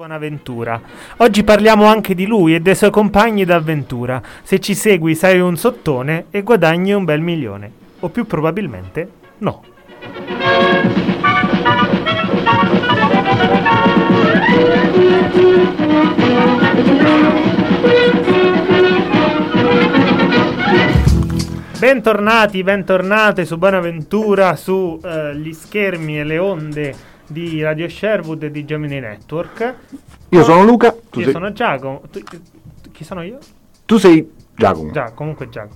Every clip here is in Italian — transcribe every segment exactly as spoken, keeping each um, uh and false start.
Bonaventura. Oggi parliamo anche di lui e dei suoi compagni d'avventura. Se ci segui sei un sottone e guadagni un bel milione. O più probabilmente no. Bentornati, bentornate su Bonaventura, su eh, gli schermi e le onde di Radio Sherwood e di Gemini Network. Io oh, sono Luca. Tu io sei... sono Giacomo. Tu, tu, chi sono io? Tu sei Giacomo. Già, comunque Giacomo.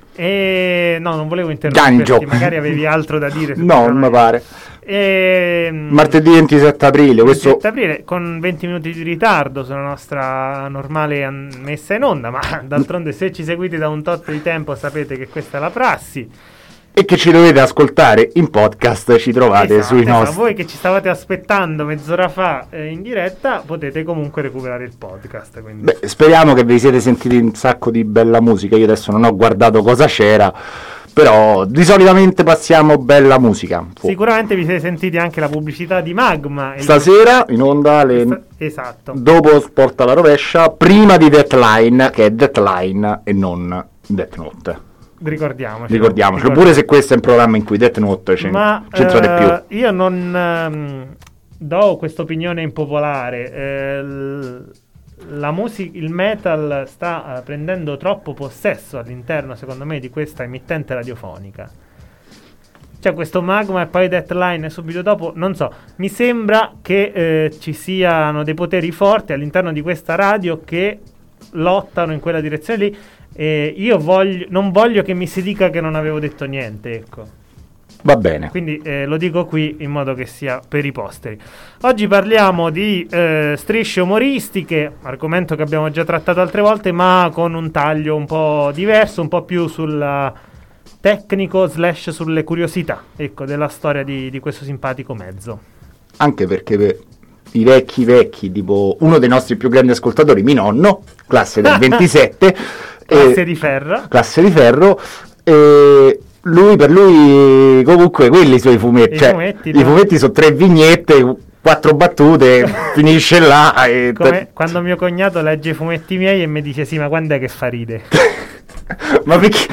E no, non volevo interromperti, magari avevi altro da dire. No, non mi pare. E... Martedì ventisette aprile, questo... ventisette aprile, con venti minuti di ritardo sulla nostra normale an- messa in onda, ma d'altronde se ci seguite da un tot di tempo sapete che questa è la prassi. E che ci dovete ascoltare in podcast, ci trovate esatto, sui esatto. nostri... Voi che ci stavate aspettando mezz'ora fa eh, in diretta, potete comunque recuperare il podcast. Quindi. Beh, speriamo che vi siete sentiti un sacco di bella musica. Io adesso non ho guardato cosa c'era, però di solitamente passiamo bella musica. Sicuramente vi siete sentiti anche la pubblicità di Magma. Stasera in onda le... Sta... esatto. Dopo Sport alla rovescia, prima di Deathline, che è Deathline e non Death Note. Ricordiamoci. Ricordiamoci, pure se questo è un programma in cui Death Note c'è, Ma, c'entra eh, di più. Io non ehm, do questa opinione impopolare. Eh, l- la musica, il metal sta eh, prendendo troppo possesso all'interno, secondo me, di questa emittente radiofonica. C'è questo Magma e poi Deathline subito dopo. Non so, mi sembra che eh, ci siano dei poteri forti all'interno di questa radio che lottano in quella direzione lì. E io voglio, non voglio che mi si dica che non avevo detto niente, ecco. Va bene. Quindi eh, lo dico qui in modo che sia per i posteri. Oggi parliamo di eh, strisce umoristiche, argomento che abbiamo già trattato altre volte, ma con un taglio un po' diverso, un po' più sul tecnico slash sulle curiosità, ecco, della storia di, di questo simpatico mezzo. Anche perché per i vecchi vecchi, tipo uno dei nostri più grandi ascoltatori, mio nonno, classe del ventisette, classe eh, di ferro, classe di ferro, eh, lui per lui comunque quelli sono i fumetti, I cioè, fumetti, i no? fumetti sono tre vignette, quattro battute, finisce là. E come te... quando mio cognato legge i fumetti miei e mi dice sì, ma quando è che fa ride? Ma perché?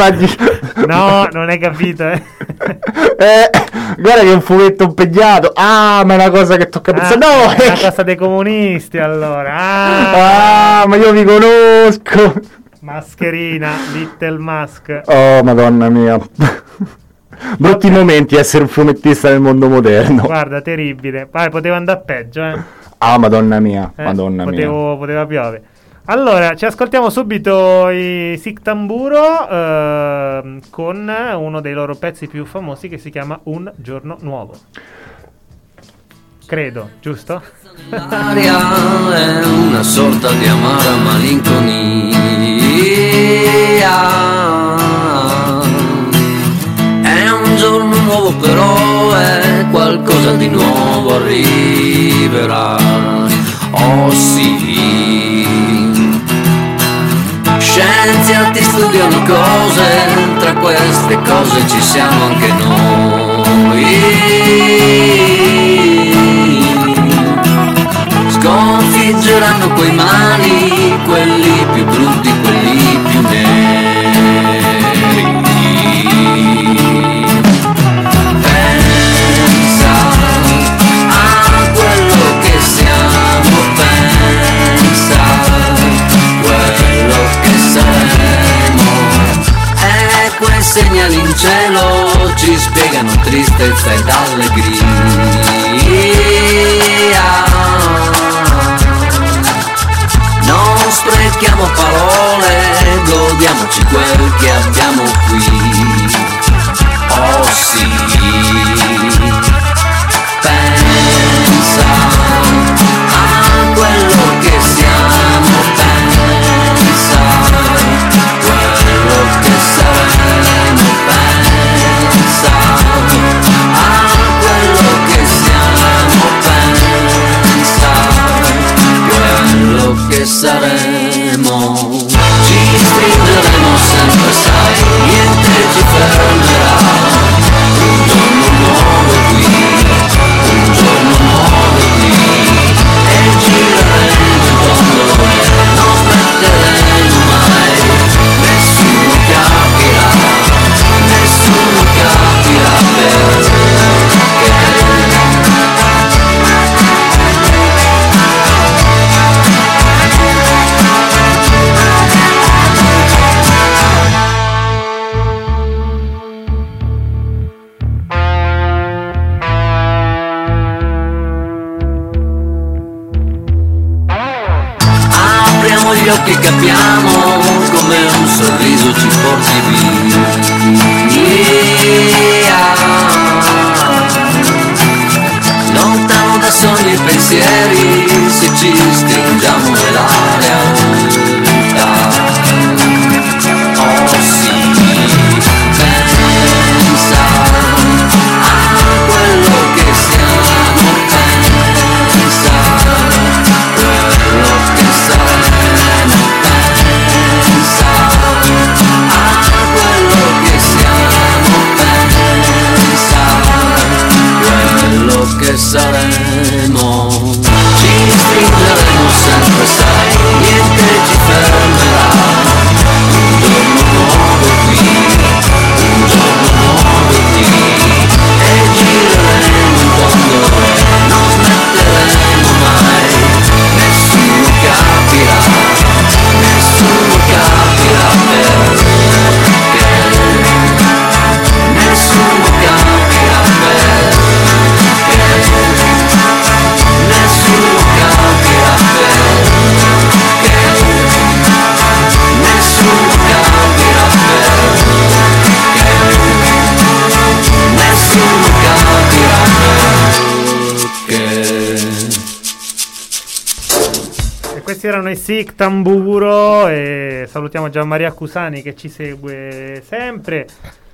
No, non hai capito, eh? eh, guarda che è un fumetto impegnato. Ah, ma è una cosa che tocca ah, pensare. No, è una cosa dei comunisti, allora. Ah, ah ma io vi conosco. Mascherina, Little Mask. Oh, madonna mia. Brutti okay. momenti essere un fumettista nel mondo moderno. Guarda, terribile. Poi poteva andare peggio, eh. Ah, madonna mia, eh, madonna potevo, mia. Poteva piovere. Allora, ci ascoltiamo subito i Sic Tamburo eh, con uno dei loro pezzi più famosi che si chiama Un giorno nuovo. Credo, giusto? L'aria è una sorta di amara malinconia. È un giorno nuovo però è qualcosa di nuovo arriverà. Oh sì. Scienziati studiano cose, tra queste cose ci siamo anche noi. Sconfiggeranno quei mali, quelli più brutti, quelli più neri. Pensa a quello che siamo, pensa quello che saremo. E quei segnali in cielo ci spiegano tristezza ed allegria. Non sprechiamo parole, godiamoci quel che abbiamo qui. Oh sì, pensa a quello che siamo, pensa quello che saremo, pensa a quello che siamo, pensa quello che saremo. Ci stringeremo sempre, sai, niente ci fermerà. Un giorno nuovo qui, un giorno nuovo qui, e ci negli occhi capiamo come un sorriso ci porti via. Lontano da sogni e pensieri, se ci stringiamo nella realtà. Oh sì, pensa a quello che siamo, pensa quello che saremo, pensa a quello che siamo, pensa quello che saremo. Ci stringeremo sempre, sai, niente ci fermerà. Un giorno nuovo qui, un giorno nuovo qui, e gireremo in tondo e non smetteremo mai. Nessuno capirà, nessuno capirà perché, nessuno capirà perché, nessuno capirà perché, nessuno capirà perché, nessuno capirà perché. E questi erano i Sic Tamburo, e salutiamo Gianmaria Cusani che ci segue sempre.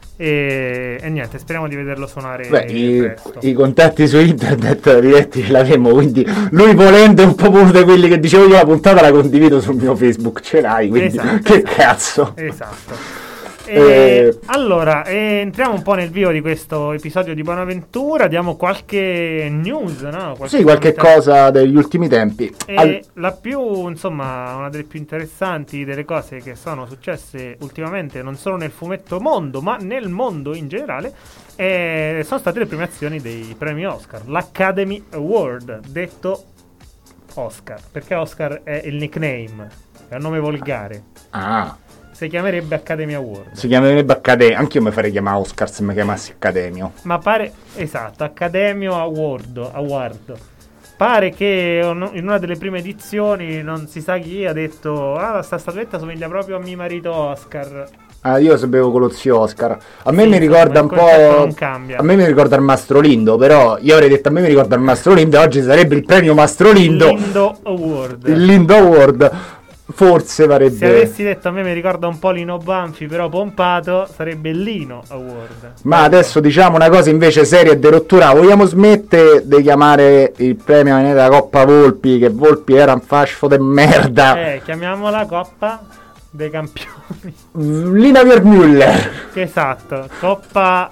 E, e niente, speriamo di vederlo suonare. Beh, i, presto. i contatti su internet diretti ce l'avremo, quindi lui volendo è un po' uno di quelli che dicevo io la puntata la condivido sul mio Facebook, ce l'hai, quindi Esatto. che cazzo. Esatto. E, Eh. Allora, eh, entriamo un po' nel vivo di questo episodio di Buonaventura, diamo qualche news, no? Qualche Sì, qualche novità. cosa degli ultimi tempi. E Al- la più, insomma, una delle più interessanti delle cose che sono successe ultimamente, non solo nel fumetto mondo, ma nel mondo in generale, eh, sono state le premiazioni dei premi Oscar, l'Academy Award, detto Oscar, perché Oscar è il nickname, è un nome volgare. Ah, Si chiamerebbe Academy Award. si chiamerebbe Accademia, anche io mi farei chiamare Oscar se mi chiamassi Accademio. Ma pare, esatto, Academio Award, Award. Pare che on- in una delle prime edizioni non si sa chi ha detto: ah, sta statuetta somiglia proprio a mio marito Oscar. Ah, io sapevo con lo zio Oscar. A me Sì, mi ricorda un insomma, il concetto po'. non cambia. A me mi ricorda il Mastro Lindo, però io avrei detto a me mi ricorda il Mastro Lindo, oggi sarebbe il premio Mastro Lindo. Lindo Award. Il Lindo Award. Forse Se varrebbe. avessi detto a me mi ricorda un po' Lino Banfi, però pompato, sarebbe il Lino Award. Ma adesso diciamo una cosa invece seria e de rottura. Vogliamo smettere di chiamare il premio Veneta Coppa Volpi, che Volpi era un fascio de merda. Eh, chiamiamola Coppa dei Campioni. Lina Müller. Esatto, Coppa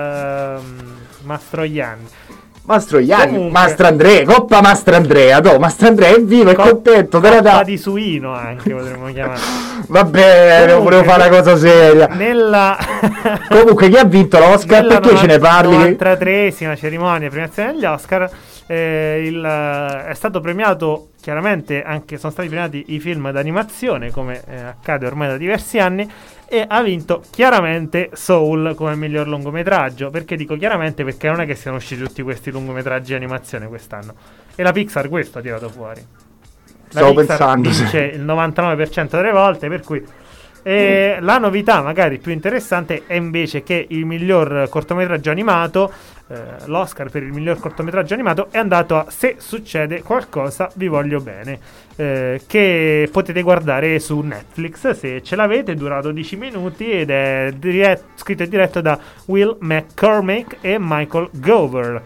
ehm, Mastroianni. Mastroianni, Comunque- Mastrandrea, Coppa Mastrandrea, no, Mastrandrea è vivo, è Cop- contento, te la Coppa dà. di suino anche potremmo chiamare. Vabbè, Comunque, volevo fare una cosa seria. Nella Comunque chi ha vinto l'Oscar? nella Perché ce ne parli? novantatreesima cerimonia di premiazione degli Oscar, eh, il, è stato premiato chiaramente anche, sono stati premiati i film d'animazione, come eh, accade ormai da diversi anni, e ha vinto chiaramente Soul come miglior lungometraggio. Perché dico chiaramente? Perché non è che siano usciti tutti questi lungometraggi di animazione quest'anno, e la Pixar questo ha tirato fuori. La Stavo Pixar pensando, sì. vince il novantanove per cento delle volte, per cui e la novità magari più interessante è invece che il miglior cortometraggio animato, eh, l'Oscar per il miglior cortometraggio animato, è andato a Se succede qualcosa vi voglio bene, eh, che potete guardare su Netflix se ce l'avete, dura dodici minuti ed è diret- scritto e diretto da Will McCormick e Michael Gover.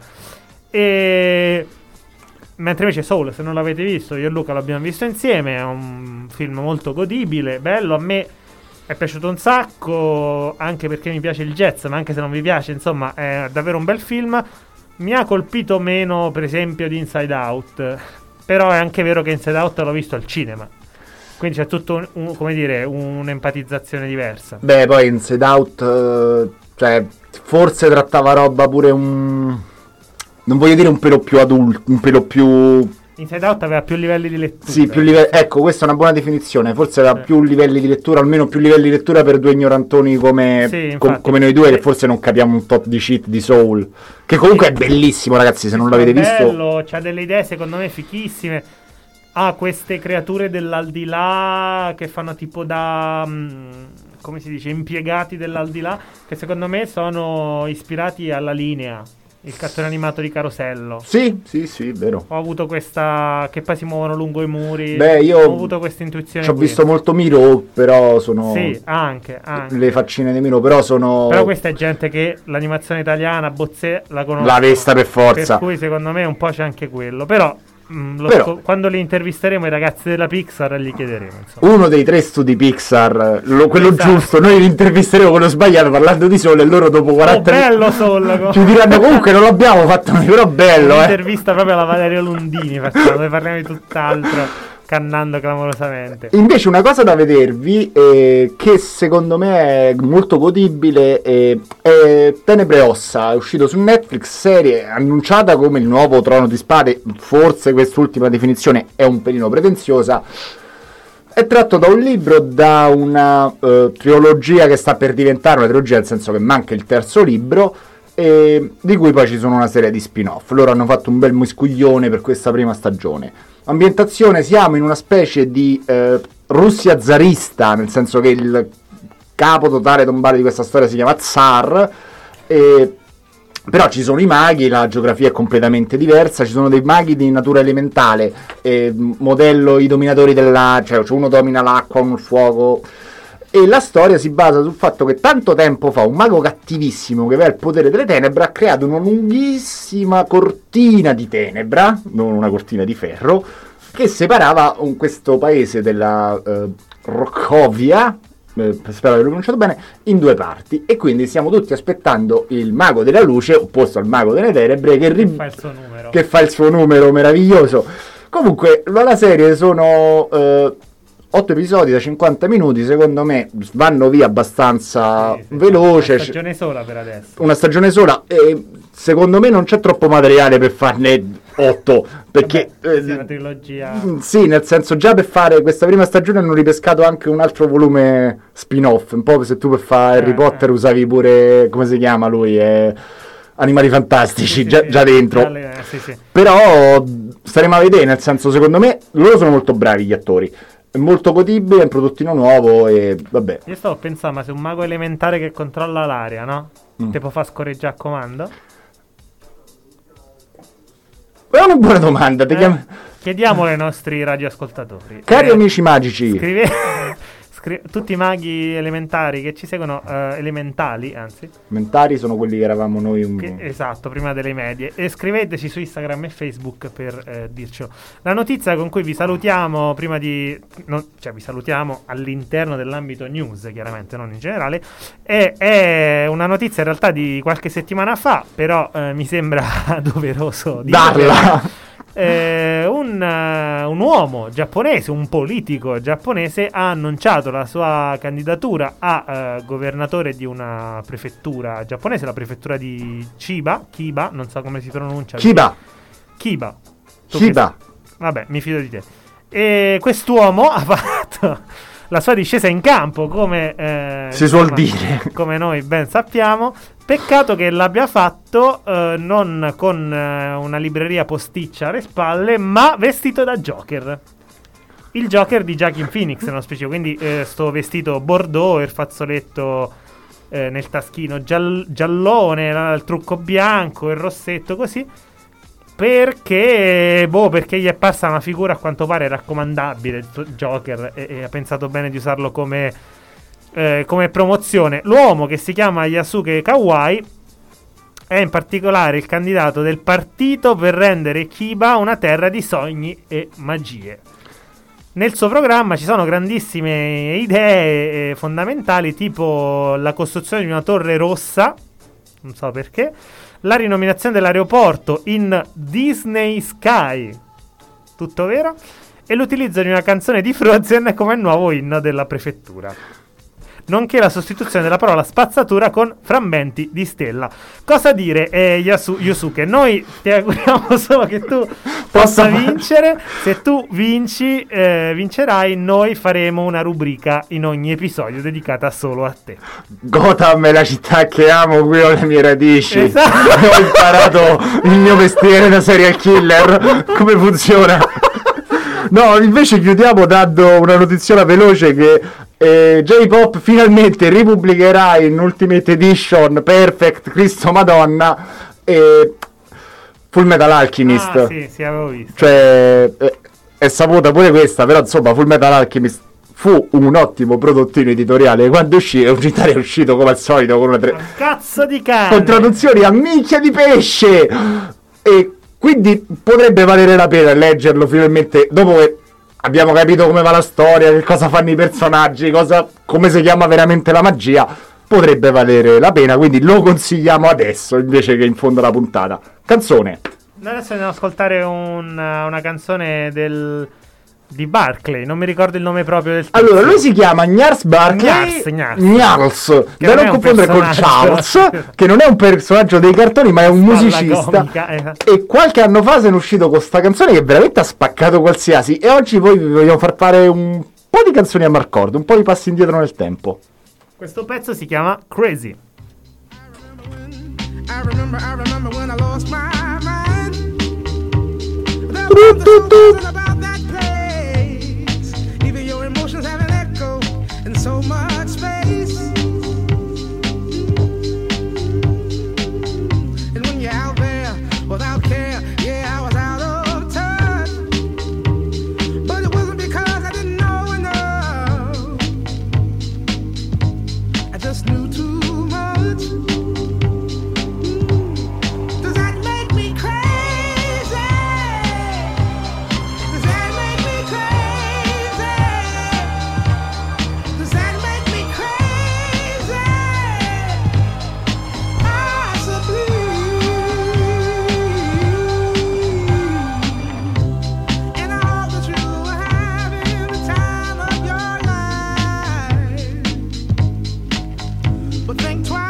E mentre invece Soul, se non l'avete visto, io e Luca l'abbiamo visto insieme, è un film molto godibile, bello, a me è piaciuto un sacco, anche perché mi piace il jazz, ma anche se non vi piace, insomma, è davvero un bel film. Mi ha colpito meno, per esempio, di Inside Out, però è anche vero che Inside Out l'ho visto al cinema, quindi c'è tutto un, un- come dire, un'empatizzazione diversa. Beh, poi Inside Out, eh, cioè, forse trattava roba pure un. Non voglio dire un pelo più adulto, un pelo più. Inside Out aveva più livelli di lettura. Sì, più livelli. Ecco, questa è una buona definizione. Forse aveva Eh. più livelli di lettura, almeno più livelli di lettura per due ignorantoni come, Sì, com- infatti. come noi due, Eh. che forse non capiamo un tot di shit di Soul. Che comunque Sì. è bellissimo, ragazzi. Se non l'avete visto. Bello, c'ha delle idee secondo me fichissime. ha queste creature dell'aldilà che fanno tipo da mh, come si dice, impiegati dell'aldilà, che secondo me sono ispirati alla Linea, il cartone animato di Carosello. Sì, sì, sì, vero. Ho avuto questa, che poi si muovono lungo i muri. Beh, io ho avuto questa intuizione. Ci ho qui. visto molto Miro, però sono... Sì, anche, anche. Le faccine di Miro, però sono... Però questa è gente che l'animazione italiana, Bozzè, la conosce. La vista per forza. Per cui secondo me un po' c'è anche quello. Però... Mm, lo Però, sco- quando li intervisteremo i ragazzi della Pixar gli chiederemo, insomma. Uno dei tre studi Pixar, lo, quello Esatto. giusto, noi li intervisteremo quello sbagliato parlando di Sole e loro dopo quaranta oh, bello Soul, ci diranno comunque non l'abbiamo fatto noi, però bello, eh. Un'intervista proprio alla Valerio Lundini facciamo, dove parliamo di tutt'altro, cannando clamorosamente. Invece una cosa da vedervi eh, che secondo me è molto godibile eh, è Tenebre e Ossa, è uscito su Netflix, serie annunciata come il nuovo Trono di Spade, forse quest'ultima definizione è un pelino pretenziosa. È tratto da un libro, da una uh, trilogia che sta per diventare una trilogia, nel senso che manca il terzo libro, e di cui poi ci sono una serie di spin-off. Loro hanno fatto un bel miscuglione per questa prima stagione. Ambientazione, siamo in una specie di eh, Russia zarista, nel senso che il capo totale tombale di questa storia si chiama Zar, e però ci sono i maghi, la geografia è completamente diversa, ci sono dei maghi di natura elementale, eh, modello i dominatori della... cioè uno domina l'acqua, uno il fuoco, e la storia si basa sul fatto che tanto tempo fa un mago cattivissimo che aveva il potere delle tenebre ha creato una lunghissima cortina di tenebra, non una cortina di ferro, che separava un, questo paese della eh, Rockovia, Eh, spero averlo pronunciato bene, in due parti, e quindi stiamo tutti aspettando il mago della luce opposto al mago delle tenebre che, ri- che fa il suo numero che fa il suo numero meraviglioso. Comunque la serie sono eh, otto episodi da cinquanta minuti, secondo me vanno via abbastanza sì, sì, veloce, una stagione sola per adesso, una stagione sola, e secondo me non c'è troppo materiale per farne otto, perché vabbè, eh, sì, una trilogia. Sì, nel senso, già per fare questa prima stagione hanno ripescato anche un altro volume spin-off, un po' se tu per fare Harry eh, Potter eh. usavi pure, come si chiama lui, eh, Animali Fantastici, sì, già, sì, già dentro. le, sì, sì. Però staremo a vedere, nel senso, secondo me loro sono molto bravi gli attori, è molto godibile, è un prodottino nuovo e vabbè. Io stavo pensando, ma se un mago elementare che controlla l'aria, no? Mm. Te può far scorreggiare a comando? È una buona domanda, ti Eh, chiam- chiediamolo ai nostri radioascoltatori. Cari Eh, amici magici, Scrive... scri- tutti i maghi elementari che ci seguono, eh, elementali anzi, mentari sono quelli che eravamo noi un... che- esatto, prima delle medie, e scriveteci su Instagram e Facebook per eh, dircelo. La notizia con cui vi salutiamo prima di non, cioè vi salutiamo all'interno dell'ambito news, chiaramente non in generale, è, è una notizia in realtà di qualche settimana fa, però eh, mi sembra doveroso dirla. darla. Eh, un, uh, un uomo giapponese, un politico giapponese, ha annunciato la sua candidatura a uh, governatore di una prefettura giapponese, la prefettura di Chiba, Chiba, non so come si pronuncia. Chiba, Chiba. Tu Chiba. che- Vabbè, mi fido di te. E quest'uomo ha fatto la sua discesa in campo, come eh, Si suol dire. come noi ben sappiamo. Peccato che l'abbia fatto eh, non con eh, una libreria posticcia alle spalle, ma vestito da Joker. Il Joker di Joaquin Phoenix, nello specifico. Quindi eh, sto vestito bordeaux, il fazzoletto eh, nel taschino giall- giallone, la- il trucco bianco, il rossetto così. Perché, boh, perché gli è parsa una figura a quanto pare raccomandabile, il Joker, e, e ha pensato bene di usarlo come, eh, come promozione. L'uomo, che si chiama Yasuke Kawai, è in particolare il candidato del partito per rendere Chiba una terra di sogni e magie. Nel suo programma ci sono grandissime idee eh, fondamentali, tipo la costruzione di una torre rossa, non so perché, la rinominazione dell'aeroporto in Disney Sky, tutto vero, e l'utilizzo di una canzone di Frozen come nuovo inno della prefettura, nonché la sostituzione della parola spazzatura con frammenti di stella. Cosa dire, eh, Yasu- Yusuke? Noi ti auguriamo solo che tu possa Possa- vincere. Se tu vinci, eh, vincerai, noi faremo una rubrica in ogni episodio dedicata solo a te. Gotham è la città che amo, qui ho le mie radici. Esatto. Ho imparato il mio mestiere da serial killer. Come funziona? No, invece chiudiamo dando una notiziola veloce che eh, J-Pop finalmente ripubblicherà in Ultimate Edition Perfect Cristo Madonna e Full Metal Alchemist. Ah, sì, sì, avevo visto. Cioè, eh, è saputa pure questa, però insomma Full Metal Alchemist fu un ottimo prodottino editoriale. Quando uscì, in Italia è uscito come al solito con una tre... cazzo di cane, con traduzioni a minchia di pesce, e quindi potrebbe valere la pena leggerlo finalmente, dopo che abbiamo capito come va la storia, che cosa fanno i personaggi, cosa, come si chiama veramente la magia. Potrebbe valere la pena, quindi lo consigliamo adesso invece che in fondo alla puntata. Canzone. Noi adesso andiamo ad ascoltare un, una canzone del di Barclay, non mi ricordo il nome proprio del tizio. Allora, lui si chiama Gnars Barclay, Gnars, Gnars. Gnars, Che da non non è un confondere con personaggio. Charles, che non è un personaggio dei cartoni ma è un Spalla musicista comica, eh. e qualche anno fa se ne è uscito con sta canzone che veramente ha spaccato qualsiasi, e oggi poi vi vogliamo far fare un po' di canzoni a Marcord, un po' di passi indietro nel tempo. Questo pezzo si chiama Crazy. I remember, I remember when I lost my mind. There Du, was du, du. something about that place. Even your emotions have an echo in so much space. And when you're out there without care, yeah, I was out of touch. But it wasn't because I didn't know enough. I just knew too much. Does that make me crazy? Does that make me crazy? Does that make me crazy? Possibly. And I hope that you are having the time of your life. But think twice.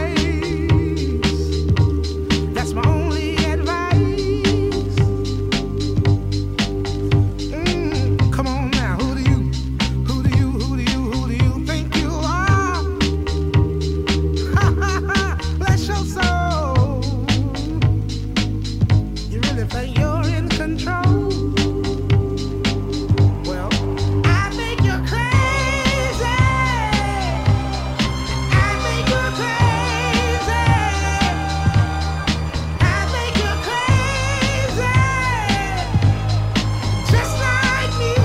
That's my only advice. Mm, come on now, who do you, who do you, who do you, who do you think you are? Ha ha ha, bless your soul. You really think you're in control? Well, I think you're crazy. I think you're crazy. I think you're crazy, just like me.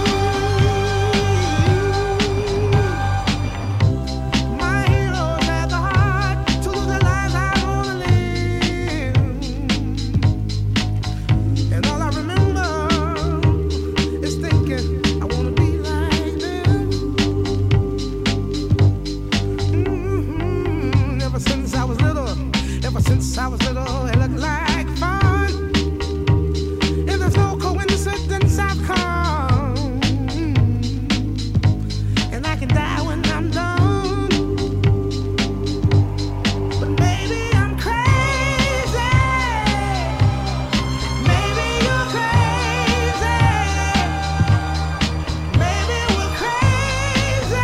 My heroes had the heart to lose their lives. I wanna live, and all I remember is thinking I wanna be like them. Mhm. Ever since I was little, ever since I was little, it looked like fun. And there's no coincidence I've come, and I can die when I'm done. But maybe I'm crazy. Maybe you're crazy. Maybe we're crazy.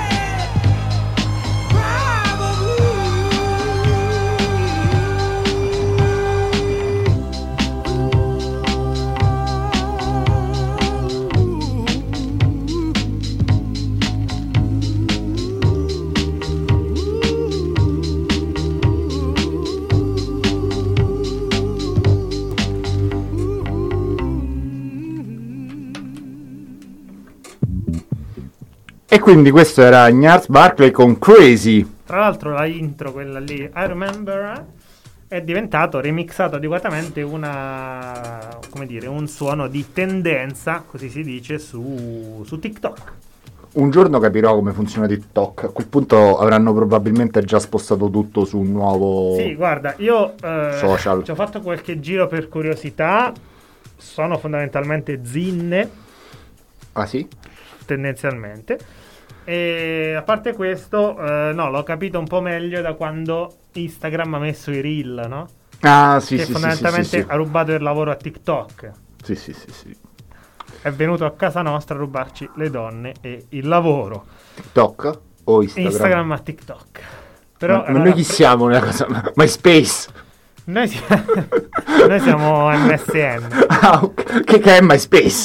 E quindi questo era Gnars Barclay con Crazy. Tra l'altro la intro, quella lì, I Remember, è diventato remixato adeguatamente una, come dire, un suono di tendenza, così si dice, su, su TikTok. Un giorno capirò come funziona TikTok. A quel punto avranno probabilmente già spostato tutto su un nuovo Sì, guarda, io eh, social. ci ho fatto qualche giro per curiosità, sono fondamentalmente zinne, Ah sì? tendenzialmente, e a parte questo, eh, no, l'ho capito un po' meglio da quando Instagram ha messo i reel, no? Ah sì che sì, sì, fondamentalmente sì, sì, ha rubato il lavoro a TikTok. sì, sì, sì, sì. È venuto a casa nostra a rubarci le donne e il lavoro. TikTok o Instagram? Instagram a TikTok. Però ma, ma allora, noi chi siamo nella cosa? MySpace? Noi, si- noi siamo M S N. Ah, ok. che, che è MySpace?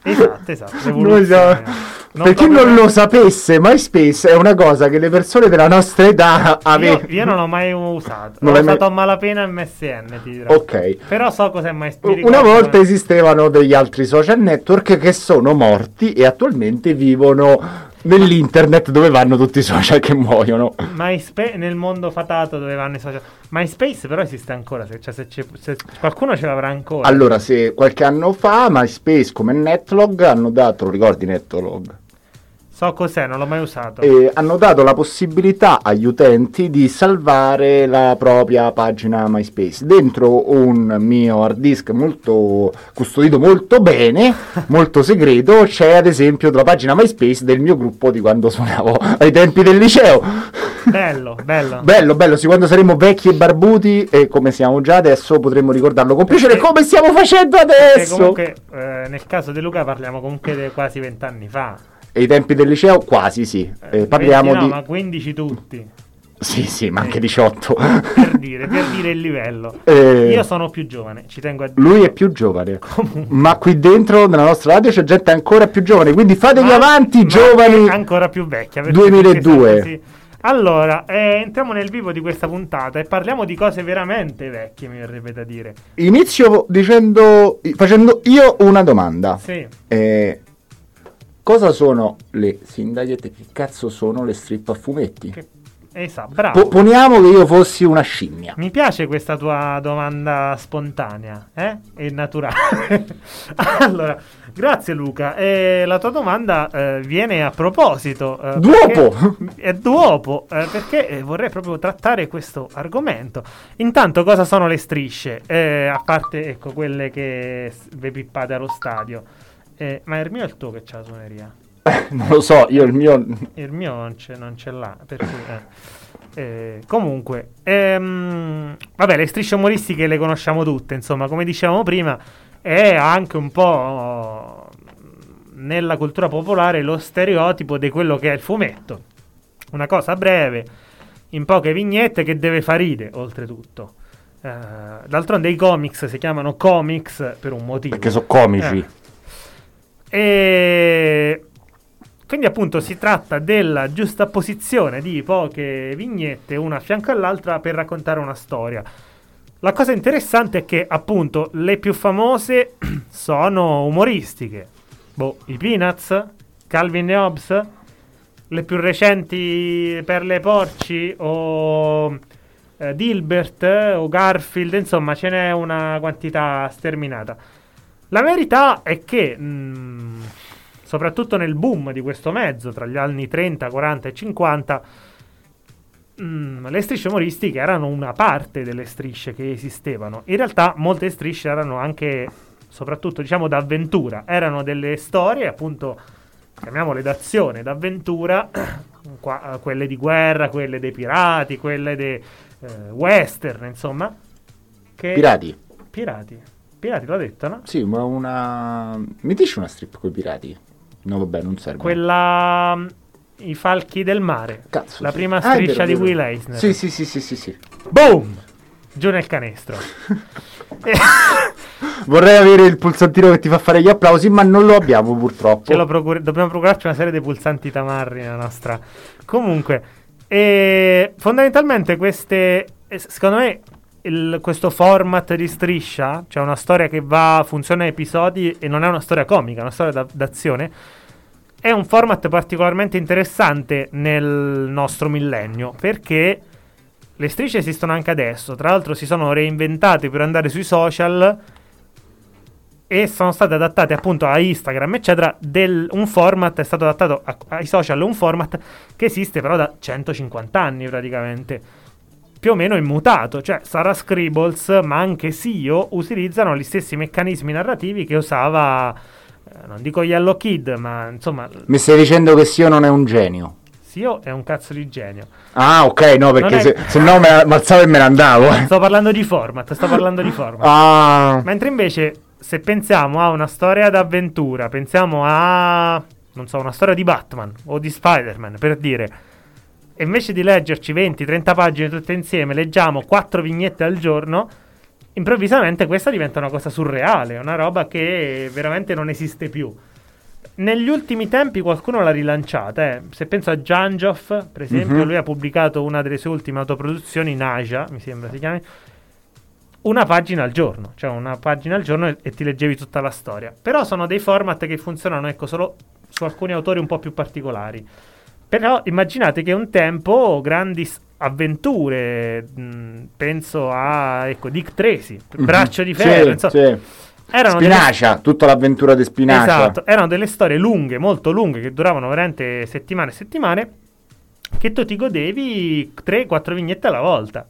Esatto, esatto. Noi siamo... Non Per chi proprio- non lo sapesse, MySpace è una cosa che le persone della nostra età avevano. Io, io non l'ho mai usato. Non L'ho l'hai mai- usato a malapena M S N, ti dirò. Ok. Però so cos'è MySpace. Una volta esistevano degli altri social network che sono morti e attualmente vivono nell'internet dove vanno tutti i social che muoiono. MySpace nel mondo fatato dove vanno i social. MySpace però esiste ancora, se, cioè, se, c'è- se qualcuno ce l'avrà ancora. Allora, se qualche anno fa MySpace come Netlog hanno dato, lo ricordi Netlog? So cos'è, non l'ho mai usato. E hanno dato la possibilità agli utenti di salvare la propria pagina MySpace dentro un mio hard disk molto custodito molto bene, molto segreto. C'è ad esempio la pagina MySpace del mio gruppo di quando suonavo ai tempi del liceo. Bello, bello. Bello, bello, sì, quando saremo vecchi e barbuti e come siamo già adesso potremo ricordarlo con piacere Perché- come stiamo facendo E adesso. comunque eh, nel caso di Luca parliamo comunque di quasi vent'anni fa. E i tempi del liceo quasi sì. Eh, parliamo venti no, di ma quindici tutti. Sì, sì, ma anche Eh. diciotto. Per dire, per dire il livello. Eh, Io sono più giovane, ci tengo a dire. Lui è più giovane. Comunque. Ma qui dentro nella nostra radio c'è gente ancora più giovane, quindi fatevi Ma- avanti, ma giovani. ancora più vecchia. perché- duemiladue. perché sì. Allora, eh, entriamo nel vivo di questa puntata e parliamo di cose veramente vecchie, mi verrebbe da dire. Inizio dicendo, facendo io una domanda. Sì. Eh, cosa sono le sindacette? Che cazzo sono le strip a fumetti? Che... Esatto, bravo. Po- poniamo che io fossi una scimmia. Mi piace questa tua domanda spontanea, eh? E naturale. Allora, grazie Luca. E la tua domanda eh, viene a proposito. eh, Duopo! perché- È dopo, eh, perché eh, vorrei proprio trattare questo argomento. Intanto, cosa sono le strisce? Eh, a parte, ecco, quelle che s- ve pippate allo stadio. Eh, ma è il mio o il tuo che c'ha la suoneria? Non lo so, io il mio... Il mio non ce, non ce l'ha, per cui, eh. Eh, comunque, ehm, vabbè, le strisce umoristiche le conosciamo tutte, insomma, come dicevamo prima, è anche un po' nella cultura popolare lo stereotipo di quello che è il fumetto. Una cosa breve, in poche vignette, che deve far ridere, oltretutto. Eh, d'altronde i comics si chiamano comics per un motivo. Perché sono comici. Eh. E quindi appunto si tratta della giustapposizione di poche vignette una a fianco all'altra per raccontare una storia. La cosa interessante è che appunto le più famose sono umoristiche. Boh, i Peanuts, Calvin e Hobbes, le più recenti Perle e Porci o eh, Dilbert eh, o Garfield, insomma ce n'è una quantità sterminata. La verità è che, mh, soprattutto nel boom di questo mezzo, tra gli anni trenta, quaranta e cinquanta, mh, le strisce umoristiche erano una parte delle strisce che esistevano. In realtà molte strisce erano anche, soprattutto diciamo d'avventura, erano delle storie appunto, chiamiamole d'azione, d'avventura, qua, quelle di guerra, quelle dei pirati, quelle dei eh, western, insomma. Che... Pirati. Pirati. Pirati, l'ho detto, no? Sì, ma una... Mi dici una strip con i pirati? No, vabbè, non serve. Quella... mm, I falchi del mare. Cazzo, La sì. prima Ah, è striscia vero, di è vero. Will Eisner. Sì, sì, sì, sì, sì, sì. Boom! Giù nel canestro. E- Vorrei avere il pulsantino che ti fa fare gli applausi, ma non lo abbiamo purtroppo. Ce lo procur- dobbiamo procurarci una serie di pulsanti tamarri nella nostra... Comunque, e fondamentalmente queste... eh, Secondo me... Il, questo format di striscia, cioè una storia che va, funziona a episodi e non è una storia comica, è una storia da- d'azione, è un format particolarmente interessante nel nostro millennio, perché le strisce esistono anche adesso, tra l'altro si sono reinventate per andare sui social e sono state adattate appunto a Instagram eccetera. Del, un format è stato adattato a, ai social, un format che esiste però da centocinquanta anni praticamente, più o meno immutato, cioè Sarah Scribbles ma anche Sio utilizzano gli stessi meccanismi narrativi che usava, eh, non dico Yellow Kid, ma insomma Mi stai dicendo che Sio non è un genio? Sio è un cazzo di genio. Ah, ok, no, perché Non è- se, se no me mi alzavo e me ne andavo. eh. Sto parlando di format, sto parlando di format. Ah, Mentre invece se pensiamo a una storia d'avventura, pensiamo a, non so, una storia di Batman o di Spider-Man, per dire, e invece di leggerci venti trenta pagine tutte insieme, leggiamo quattro vignette al giorno, improvvisamente questa diventa una cosa surreale, una roba che veramente non esiste più. negli ultimi tempi qualcuno l'ha rilanciata, eh. Se penso a Janjoff, per esempio, Mhm. lui ha pubblicato una delle sue ultime autoproduzioni, Naja, mi sembra si chiami, una pagina al giorno, cioè una pagina al giorno e, e ti leggevi tutta la storia. Però sono dei format che funzionano, ecco, solo su alcuni autori un po' più particolari. Però immaginate che un tempo grandi s- avventure, mh, penso a, ecco, Dick Tracy, Braccio di Ferro, Sì, insomma, sì. erano delle- Spinacia, tutta l'avventura di Spinacia. Esatto, erano delle storie lunghe, molto lunghe, che duravano veramente settimane e settimane, che tu ti godevi tre quattro vignette alla volta.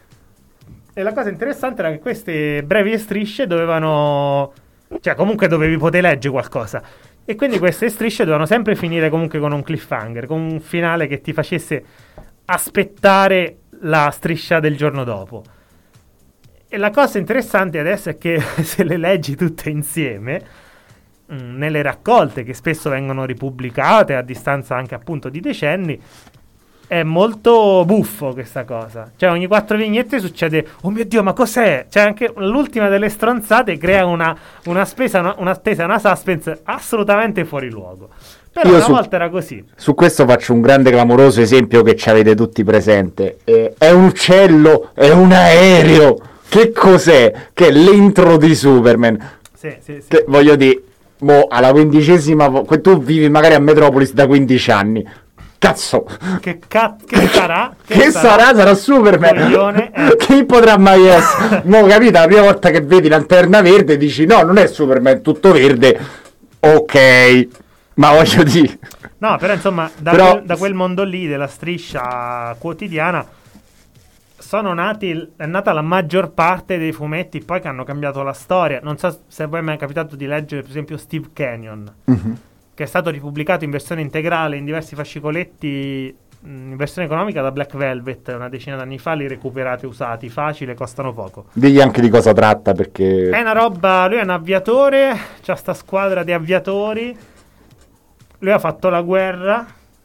E la cosa interessante era che queste brevi strisce dovevano... Cioè, comunque dovevi poter leggere qualcosa. E quindi queste strisce dovevano sempre finire comunque con un cliffhanger, con un finale che ti facesse aspettare la striscia del giorno dopo. E la cosa interessante adesso è che se le leggi tutte insieme, mh, nelle raccolte che spesso vengono ripubblicate a distanza anche appunto di decenni, è molto buffo questa cosa. Cioè ogni quattro vignette succede, oh mio Dio, ma cos'è? Cioè anche l'ultima delle stronzate crea una, una spesa, una, un'attesa, una suspense assolutamente fuori luogo. Però Io una su- volta era così. Su questo faccio un grande clamoroso esempio che ci avete tutti presente. Eh, è un uccello, è un aereo. Che cos'è? Che è l'intro di Superman. Sì, sì, sì. Che voglio dire, mo alla quindicesima vo- que- tu vivi magari a Metropolis da quindici anni. Cazzo! Che, ca- che sarà? Che, sarà? Sarà Superman. Coglione, eh. Chi potrà mai essere? Mo capito, la prima volta che vedi Lanterna Verde dici no, non è Superman, è tutto verde. Ok, ma voglio dire, No, però insomma, da, Però- quel, da quel mondo lì della striscia quotidiana sono nati, è nata la maggior parte dei fumetti poi che hanno cambiato la storia. Non so se a voi è mai capitato di leggere per esempio Steve Canyon, che è stato ripubblicato in versione integrale in diversi fascicoletti mh, in versione economica da Black Velvet una decina d'anni fa, li recuperate usati, facile, costano poco. digli anche di cosa tratta perché... È una roba, lui è un aviatore, c'ha sta squadra di aviatori, lui ha fatto la guerra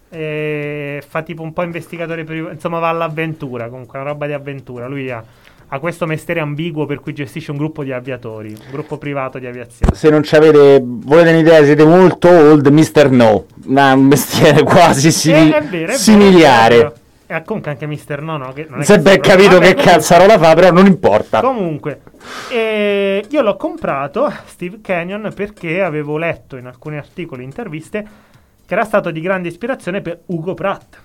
e fa tipo un po' investigatore privato, insomma va all'avventura, comunque una roba di avventura. Lui ha, ha questo mestiere ambiguo per cui gestisce un gruppo di aviatori, un gruppo privato di aviazione. Se non ci avete, volete un'idea, siete molto old, mister No, una- un mestiere quasi simi- Eh, è vero, è vero, similiare. è vero. E comunque anche mister Nono che non è Se che ben sembra- capito vabbè, che comunque- cazzarola fa, però non importa. Comunque, eh, io l'ho comprato, Steve Canyon, perché avevo letto in alcuni articoli, interviste, che era stato di grande ispirazione per Ugo Pratt.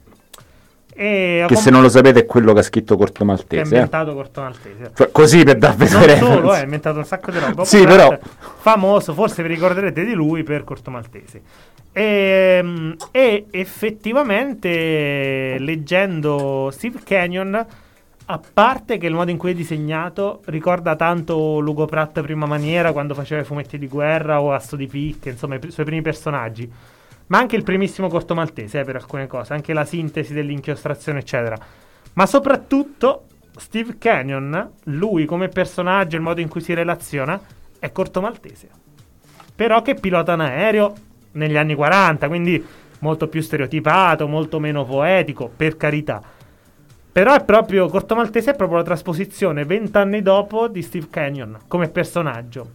E ho Che comp- se non lo sapete è quello che ha scritto Corto che ha Maltese. eh. inventato Corto Maltese. Cioè, così per dar Non vedere. solo, eh, ha inventato un sacco di roba. Ugo Sì, Pratt, però- famoso, forse vi ricorderete di lui per Corto Maltese. E, e effettivamente, leggendo Steve Canyon, a parte che il modo in cui è disegnato ricorda tanto Ugo Pratt prima maniera, quando faceva i fumetti di guerra o Asso di Picche, insomma i pr- suoi primi personaggi, ma anche il primissimo Corto Maltese, eh, per alcune cose, anche la sintesi dell'inchiostrazione eccetera. Ma soprattutto Steve Canyon, lui come personaggio, il modo in cui si relaziona, è Corto Maltese, però che pilota un aereo negli anni quaranta, quindi molto più stereotipato, molto meno poetico, per carità. Però è proprio, Corto Maltese è proprio la trasposizione vent'anni dopo di Steve Canyon come personaggio.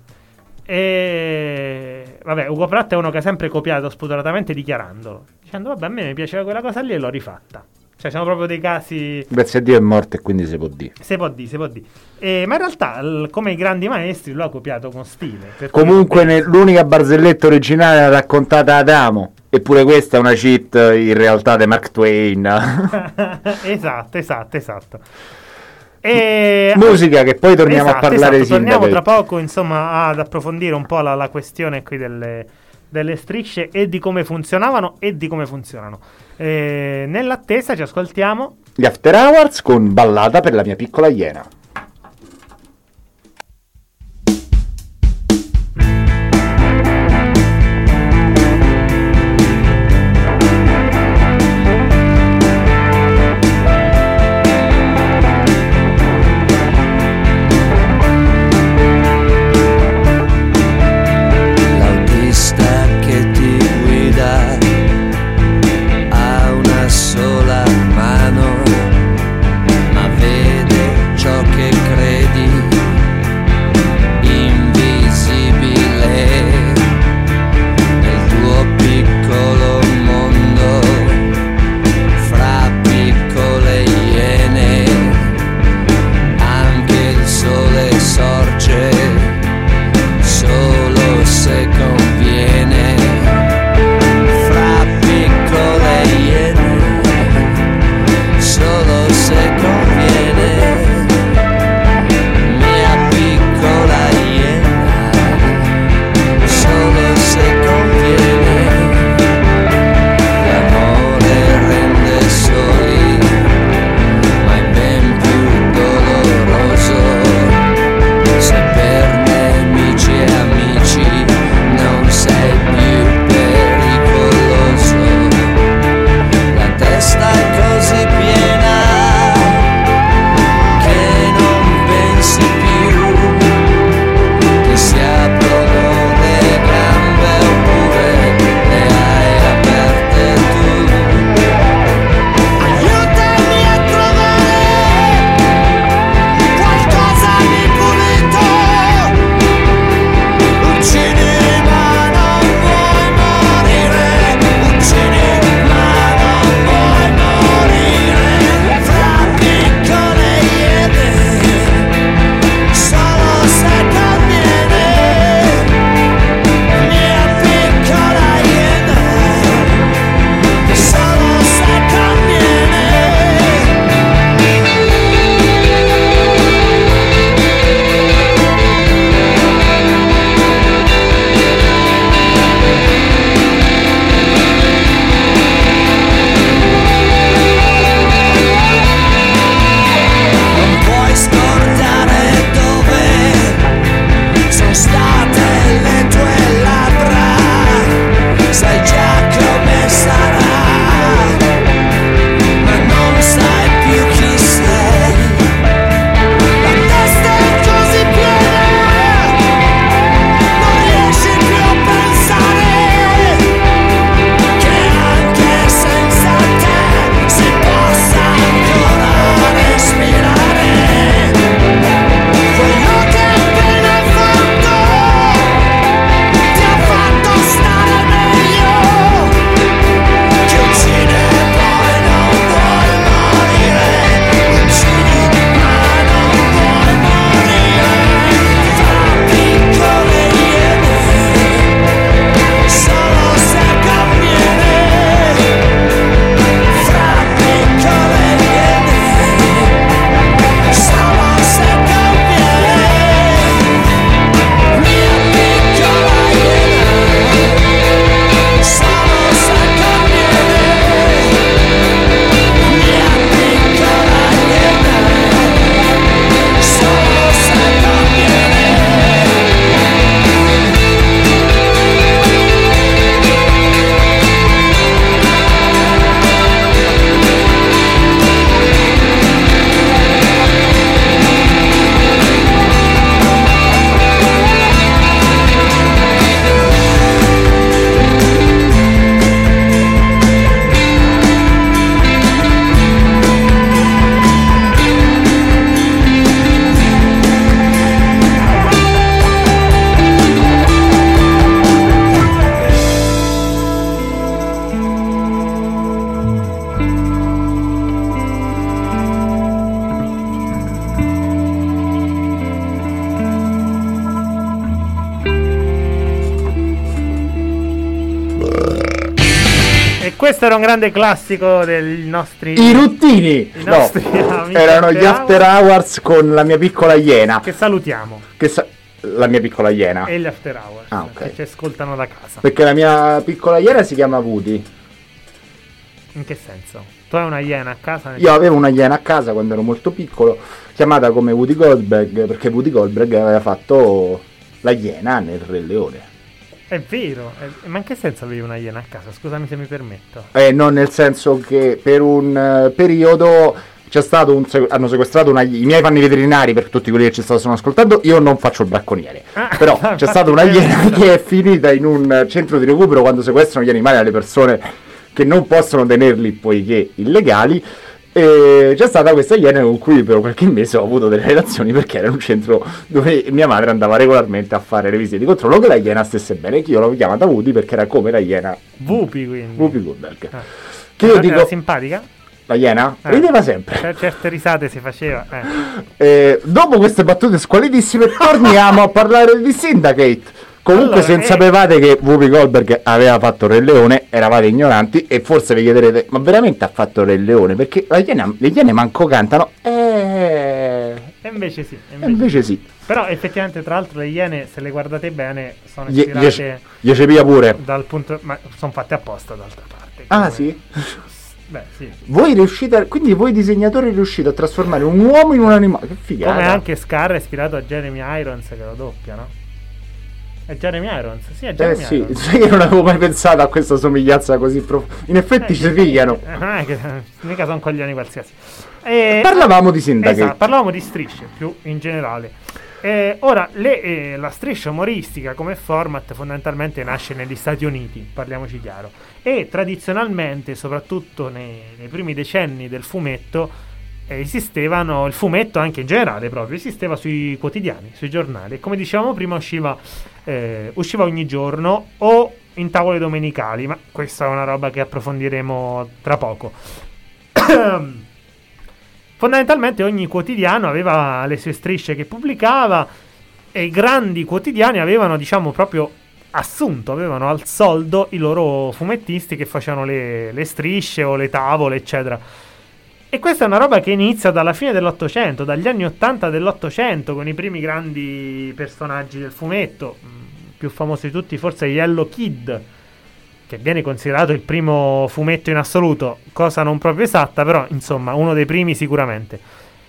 E vabbè, Ugo Pratt è uno che ha sempre copiato spudoratamente dichiarandolo, dicendo vabbè, a me mi piaceva quella cosa lì e l'ho rifatta. Cioè sono proprio dei casi, Grazie a Dio è morto e quindi si può dire. se può dire, se può dire. E, ma in realtà, l- come i grandi maestri, lo ha copiato con stile. per cui- Comunque ne- l'unica barzelletta originale l'ha raccontata Adamo. Eppure questa è una cheat in realtà di Mark Twain. esatto, esatto, esatto. E Musica che poi torniamo esatto, a parlare esatto, di torniamo Syndicate. tra poco, insomma, ad approfondire un po' la, la questione qui delle, delle strisce e di come funzionavano e di come funzionano. E nell'attesa ci ascoltiamo. Gli After Hours con Ballata per la mia piccola iena. L'autista che ti guida ha una sola mano, ma vede ciò che Questo era un grande classico dei nostri... I ruttini! I No, nostri amici erano After gli After Hours con la mia piccola iena. Che salutiamo. Che sa- la mia piccola iena. E gli After Hours. Ah, ok. Che ci ascoltano da casa. Perché la mia piccola iena si chiama Woody. In che senso? Tu hai una iena a casa? Io avevo una iena a casa quando ero molto piccolo, chiamata come Woody Goldberg, perché Woody Goldberg aveva fatto la iena nel Re Leone. È vero. È... Ma in che senso avevi una iena a casa? Scusami se mi permetto. Eh, non nel senso che per un uh, periodo c'è stato un sec- hanno sequestrato una, i miei panni veterinari, per tutti quelli che ci stanno ascoltando. Io non faccio il bracconiere, Ah, però c'è stata una infatti, iena che è finita in un centro di recupero quando sequestrano gli animali alle persone che non possono tenerli poiché illegali. E c'è stata questa iena con cui per qualche mese ho avuto delle relazioni, perché era un centro dove mia madre andava regolarmente a fare le visite di controllo, che la iena stesse bene, che io l'ho chiamata Woody perché era come la iena Whoopi, quindi. Whoopi Goldberg. Ah. Che io Era- dico, era simpatica? la iena Eh. rideva sempre. Per certe risate si faceva. Eh. Eh, dopo queste battute squalidissime torniamo a parlare di Syndicate. Comunque, Allora, se eh. sapevate che Whoopi Goldberg aveva fatto Re Leone, eravate ignoranti e forse vi chiederete: ma veramente ha fatto Re Leone? Perché la iena, le iene manco cantano. Eh... E invece sì. E E invece invece sì. Però effettivamente, tra l'altro, le iene, se le guardate bene, sono Gli ispirate gli cepia pure. dal punto... Ma sono fatte apposta d'altra parte. Ah, come- sì? Beh, sì. Voi riuscite a- quindi voi disegnatori riuscite a trasformare un uomo in un animale. Che figata. Come anche Scar è ispirato a Jeremy Irons, che lo doppia, no? È Jeremy Irons? Sì, è Eh Jeremy sì, Irons. sai che non avevo mai pensato a questa somiglianza così profonda. In effetti ci pigliano. Eh, non è che mica sono coglioni qualsiasi. E, Parlavamo di Syndicate. esatto, parlavamo di strisce più in generale. Eh, ora, le, eh, la striscia umoristica come format fondamentalmente nasce negli Stati Uniti, parliamoci chiaro, e tradizionalmente, soprattutto nei, nei primi decenni del fumetto, eh, esistevano, il fumetto anche in generale proprio, esisteva sui quotidiani, sui giornali, e come dicevamo prima usciva, eh, usciva ogni giorno o in tavole domenicali, ma questa è una roba che approfondiremo tra poco. Fondamentalmente ogni quotidiano aveva le sue strisce che pubblicava e i grandi quotidiani avevano, diciamo, proprio assunto, avevano al soldo i loro fumettisti che facevano le, le strisce o le tavole, eccetera. E questa è una roba che inizia dalla fine dell'Ottocento, dagli anni Ottanta dell'Ottocento, con i primi grandi personaggi del fumetto, più famoso di tutti forse Yellow Kid, che viene considerato il primo fumetto in assoluto, cosa non proprio esatta, però insomma uno dei primi sicuramente.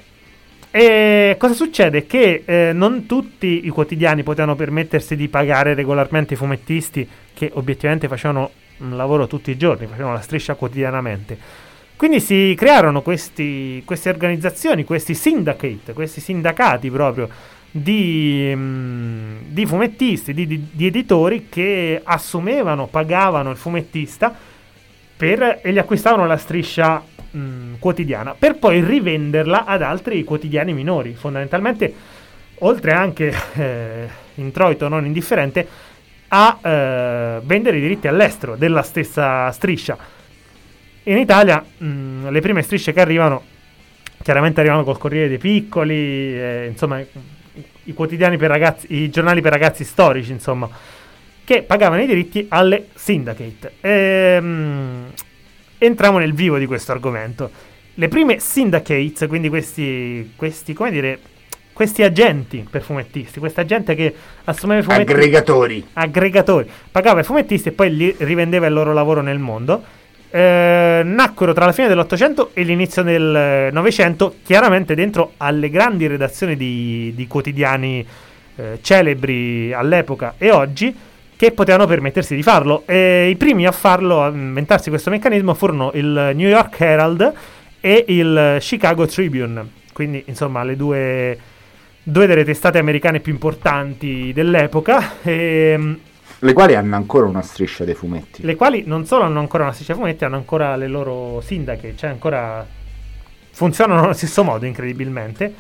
E cosa succede? Che eh, non tutti i quotidiani potevano permettersi di pagare regolarmente i fumettisti, che obiettivamente facevano un lavoro tutti i giorni, facevano la striscia quotidianamente. Quindi si crearono questi, queste organizzazioni, questi syndicate, questi sindacati proprio di, mh, di fumettisti, di, di, di editori che assumevano, pagavano il fumettista per, e gli acquistavano la striscia mh, quotidiana per poi rivenderla ad altri quotidiani minori. Fondamentalmente, oltre anche eh, introito non indifferente, a eh, vendere i diritti all'estero della stessa striscia. In Italia mh, le prime strisce che arrivano chiaramente arrivano col Corriere dei Piccoli, eh, insomma i quotidiani per ragazzi, i giornali per ragazzi storici, insomma, che pagavano i diritti alle syndicate. Ehm, entriamo nel vivo di questo argomento. Le prime syndicates, quindi questi, questi, come dire, questi agenti per fumettisti, questa gente che assumeva i fumettisti, Aggregatori. aggregatori, pagava i fumettisti e poi li rivendeva il loro lavoro nel mondo. Eh, nacquero tra la fine dell'Ottocento e l'inizio del Novecento, chiaramente dentro alle grandi redazioni di, di quotidiani eh, celebri all'epoca e oggi, che potevano permettersi di farlo. E i primi a farlo, a inventarsi questo meccanismo, furono il New York Herald e il Chicago Tribune, quindi insomma le due, due delle testate americane più importanti dell'epoca. E, Le quali hanno ancora una striscia dei fumetti. le quali non solo hanno ancora una striscia fumetti, hanno ancora le loro sindache, cioè ancora funzionano allo stesso modo, incredibilmente.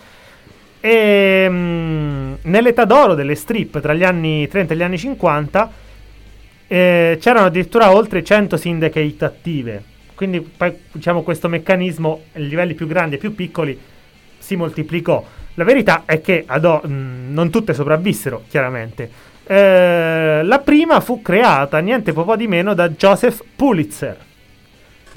E mh, nell'età d'oro delle strip tra gli anni trenta e gli anni cinquanta eh, c'erano addirittura oltre cento syndicate attive, quindi poi, diciamo, questo meccanismo ai livelli più grandi e più piccoli si moltiplicò. La verità è che ad o- mh, non tutte sopravvissero, chiaramente. Eh, la prima fu creata niente po' di meno da Joseph Pulitzer,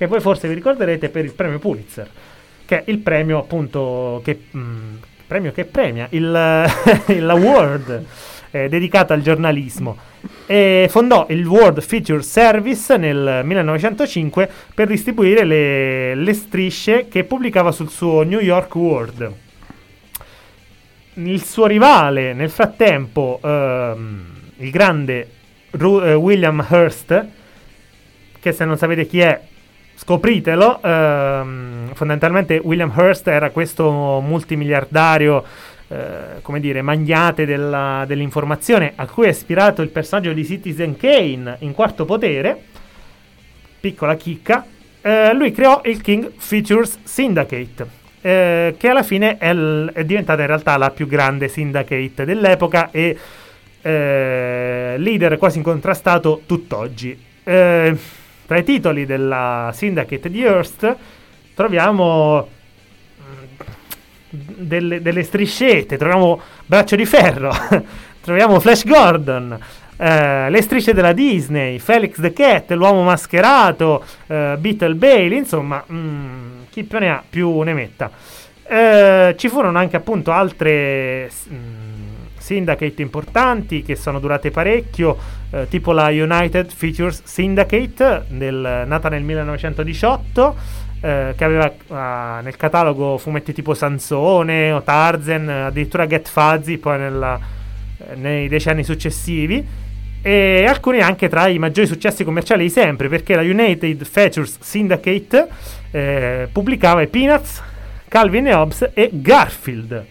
che voi forse vi ricorderete per il premio Pulitzer, che è il premio appunto che, mh, premio che premia il, l'award eh, dedicato al giornalismo. E fondò il World Feature Service nel millenovecentocinque per distribuire le, le strisce che pubblicava sul suo New York World. Il suo rivale nel frattempo, ehm, il grande Ru- eh, William Hearst, che se non sapete chi è scopritelo, ehm, fondamentalmente William Hearst era questo multimiliardario, eh, come dire, magnate della, dell'informazione, a cui è ispirato il personaggio di Citizen Kane in Quarto Potere. Piccola chicca, eh, lui creò il King Features Syndicate, eh, che alla fine è, l- è diventata in realtà la più grande syndicate dell'epoca e eh, leader quasi incontrastato tutt'oggi. Eh, tra i titoli della syndicate di Hearst troviamo Delle, delle striscette, troviamo Braccio di Ferro, troviamo Flash Gordon, eh, le strisce della Disney, Felix the Cat, l'uomo mascherato, eh, Beetle Bailey, insomma, mh, chi più ne ha più ne metta. Eh, ci furono anche appunto altre mh, syndicate importanti che sono durate parecchio, eh, tipo la United Features Syndicate, del, nata nel millenovecentodiciotto, Eh, che aveva uh, nel catalogo fumetti tipo Sansone o Tarzan, addirittura Get Fuzzy poi nella, eh, nei decenni successivi, e alcuni anche tra i maggiori successi commerciali di sempre, perché la United Features Syndicate eh, pubblicava i Peanuts, Calvin e Hobbes e Garfield.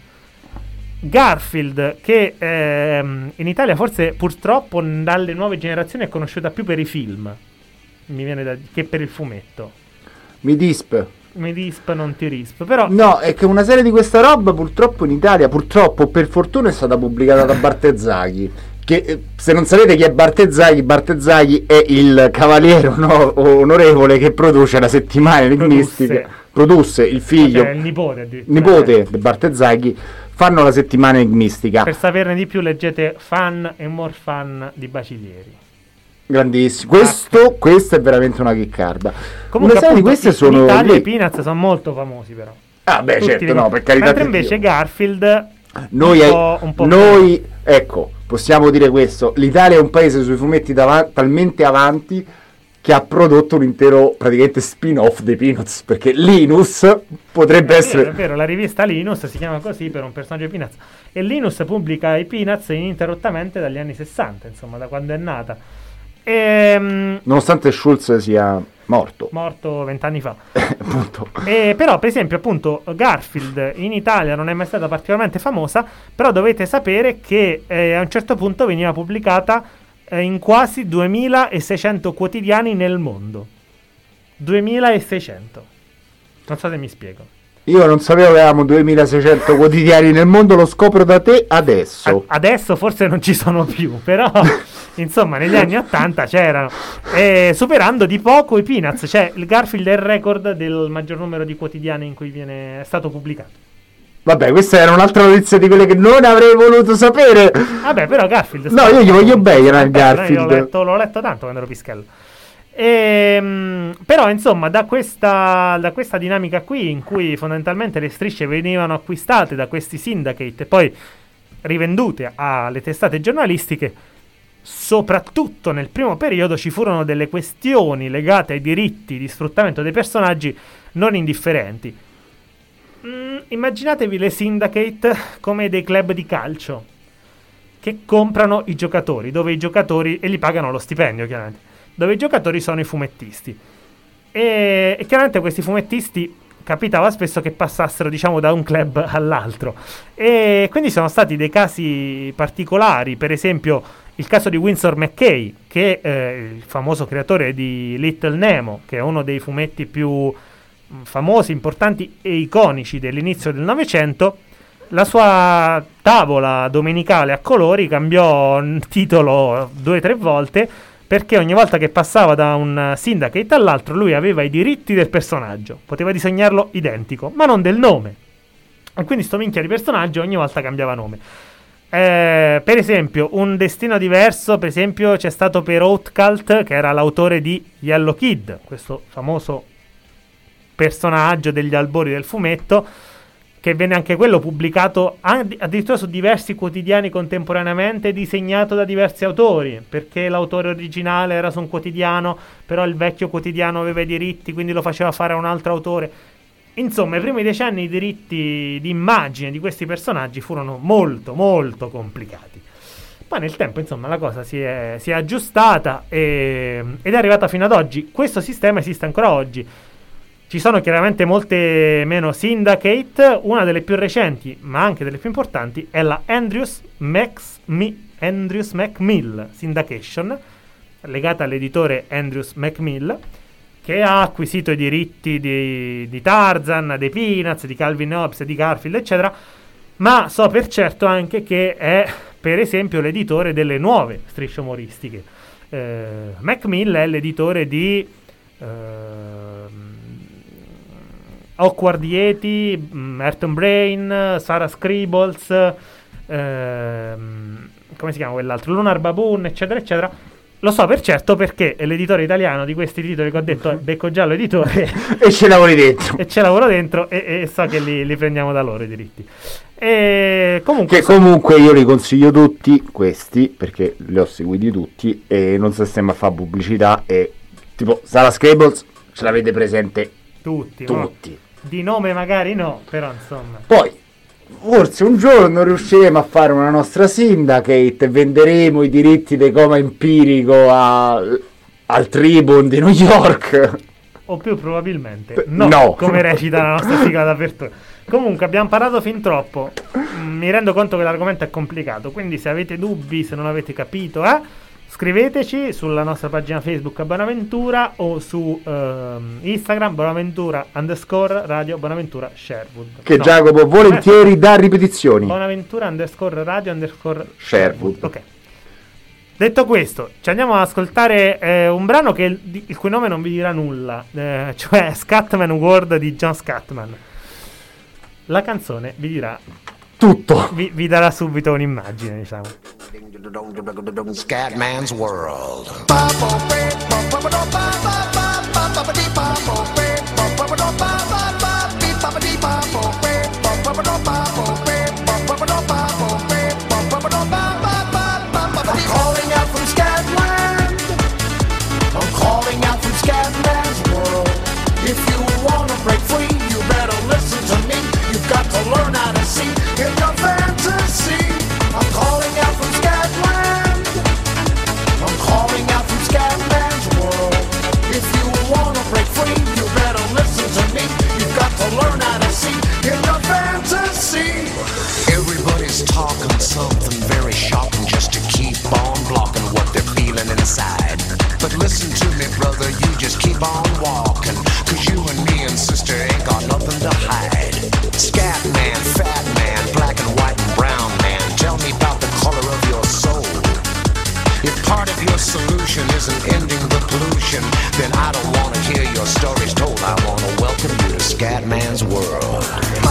Garfield che ehm, in Italia forse purtroppo dalle nuove generazioni è conosciuta più per i film, mi viene da, che per il fumetto. Mi disp. Mi disp, non ti risp. Però no, è che una serie di questa roba purtroppo in Italia, purtroppo per fortuna, è stata pubblicata da Bartezzaghi. Che eh, se non sapete chi è Bartezzaghi, Bartezzaghi è il cavaliere no, onorevole che produce la settimana enigmistica. Produsse. Produsse il figlio, cioè il nipote addirittura. nipote di Bartezzaghi, fanno la settimana enigmistica. Per saperne di più leggete Fan e More Fan di Bacilieri. Grandissimo, questo, questo è veramente una chiccarda. Comunque una serie di appunto, queste in sono Italia lì. i Peanuts sono molto famosi però. Ah beh, Tutti certo, li- no, per carità mentre di invece Dio. Garfield Noi, un è- po', un po' noi ecco, possiamo dire questo, l'Italia è un paese sui fumetti dava- talmente avanti che ha prodotto un intero praticamente spin-off dei Peanuts, perché Linus potrebbe È essere... vero, è vero, la rivista Linus si chiama così per un personaggio di Peanuts, e Linus pubblica i Peanuts ininterrottamente dagli anni sessanta, insomma, da quando è nata. Ehm, Nonostante Schulz sia morto. morto vent'anni fa. Appunto. E però, per esempio, appunto, Garfield in Italia non è mai stata particolarmente famosa, però dovete sapere che eh, a un certo punto veniva pubblicata eh, in quasi duemilaseicento quotidiani nel mondo. duemilaseicento. Non so se mi spiego. Io non sapevo che avevamo duemilaseicento quotidiani nel mondo, lo scopro da te adesso. A- adesso forse non ci sono più, però insomma negli anni ottanta c'erano, e superando di poco i Peanuts, cioè il Garfield è il record del maggior numero di quotidiani in cui viene è stato pubblicato. Vabbè, questa era un'altra notizia di quelle che non avrei voluto sapere. Vabbè, però Garfield No, io gli voglio bene al Vabbè, Garfield. io l'ho letto, l'ho letto tanto quando ero pischello. Ehm, però insomma da questa, da questa dinamica qui, in cui fondamentalmente le strisce venivano acquistate da questi syndicate e poi rivendute alle testate giornalistiche, soprattutto nel primo periodo ci furono delle questioni legate ai diritti di sfruttamento dei personaggi non indifferenti. Mm, immaginatevi le syndicate come dei club di calcio che comprano i giocatori, dove i giocatori e gli pagano lo stipendio, chiaramente, dove i giocatori sono i fumettisti, e, e chiaramente questi fumettisti capitava spesso che passassero, diciamo, da un club all'altro, e quindi sono stati dei casi particolari. Per esempio il caso di Winsor McCay, che è eh, il famoso creatore di Little Nemo, che è uno dei fumetti più mh, famosi, importanti e iconici dell'inizio del Novecento. La sua tavola domenicale a colori cambiò titolo due o tre volte, perché ogni volta che passava da un syndicate all'altro lui aveva i diritti del personaggio, poteva disegnarlo identico, ma non del nome, e quindi sto minchia di personaggio ogni volta cambiava nome. Eh, per esempio un destino diverso, per esempio, c'è stato per Outcult, che era l'autore di Yellow Kid, questo famoso personaggio degli albori del fumetto, che venne anche quello pubblicato addirittura su diversi quotidiani contemporaneamente, disegnato da diversi autori, perché l'autore originale era su un quotidiano, però il vecchio quotidiano aveva i diritti, quindi lo faceva fare a un altro autore. Insomma, i primi decenni i diritti di immagine di questi personaggi furono molto, molto complicati. Poi nel tempo, insomma, la cosa si è, si è aggiustata e, ed è arrivata fino ad oggi. Questo sistema esiste ancora oggi. Ci sono chiaramente molte meno syndicate. Una delle più recenti, ma anche delle più importanti, è la Andrews, Max, Mi, Andrews Macmill Syndication, legata all'editore Andrews Macmill, che ha acquisito i diritti di, di Tarzan, dei Peanuts, di Calvin Hobbes, di Garfield, eccetera, ma so per certo anche che è, per esempio, l'editore delle nuove strisce umoristiche. Eh, Macmill è l'editore di eh, Awkward Yeti, Ayrton Brain, Sarah Scribbles, eh, come si chiama quell'altro? Lunar Baboon, eccetera, eccetera. Lo so per certo perché è l'editore italiano di questi titoli che ho detto, è Becco Giallo Editore. E ce lavori dentro. E ce lavoro dentro e, e so che li, li prendiamo da loro i diritti. E comunque, che comunque io li consiglio tutti questi, perché li ho seguiti tutti e non si stiamo a fare pubblicità. E tipo Sarah Scribbles ce l'avete presente tutti. tutti. No? Di nome magari no, però insomma. Poi forse un giorno riusciremo a fare una nostra syndicate e venderemo i diritti di Coma Empirico a, al Tribune di New York. O più probabilmente no, no. Come recita la nostra sigla d'apertura. Comunque abbiamo parlato fin troppo. Mi rendo conto che l'argomento è complicato, quindi se avete dubbi, se non avete capito, eh, scriveteci sulla nostra pagina Facebook a Bonaventura o su ehm, Instagram Bonaventura underscore radio Bonaventura Sherwood. Che no. Jacopo volentieri dà ripetizioni. Bonaventura underscore radio underscore Sherwood. Ok. Detto questo, ci andiamo ad ascoltare eh, un brano che il, il cui nome non vi dirà nulla, eh, cioè Scatman World di John Scatman. La canzone vi dirà tutto, vi, vi darà subito un'immagine, diciamo. Scatman's World. Learn how to see in your fantasy. I'm calling out from Scatland. I'm calling out from Scatman's world. If you wanna break free, you better listen to me. You've got to learn how to see in your fantasy. Everybody's talking something very shocking just to keep on blocking what they're feeling inside. But listen to me, brother, you just keep on walking, 'cause you and me and sister ain't got nothing to hide. Scat man, fat man, black and white and brown man, tell me about the color of your soul. If part of your solution isn't ending the pollution, then I don't want to hear your stories told. I want to welcome you to Scatman's World.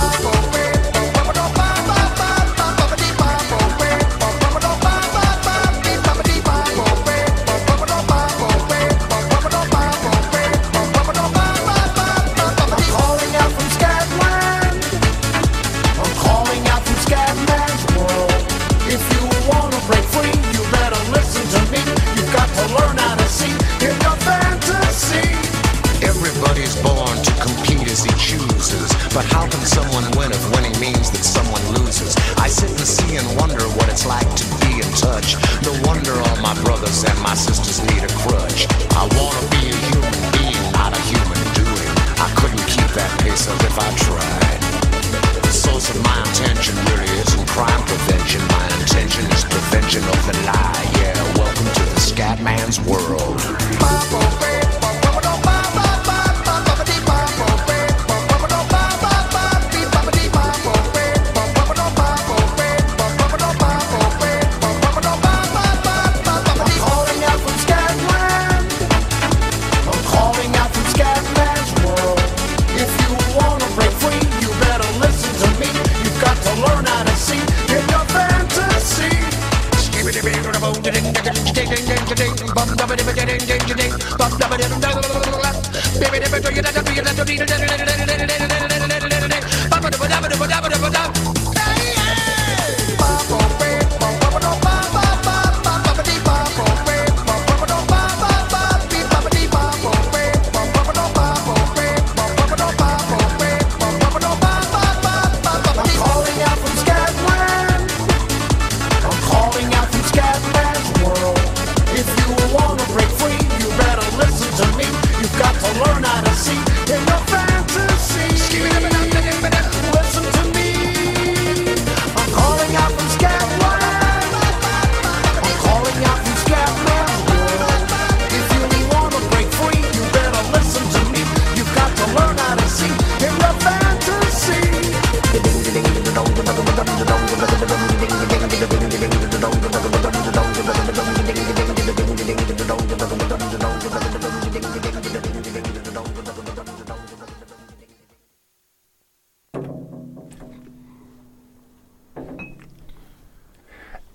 But how can someone win if winning means that someone loses? I sit and see and wonder what it's like to be in touch. No wonder all my brothers and my sisters need a crutch. I wanna be a human being, not a human doing. I couldn't keep that pace up if I tried. The source of my intention really isn't crime prevention. My intention is prevention of the lie. Yeah, welcome to the Scatman's World. Baby,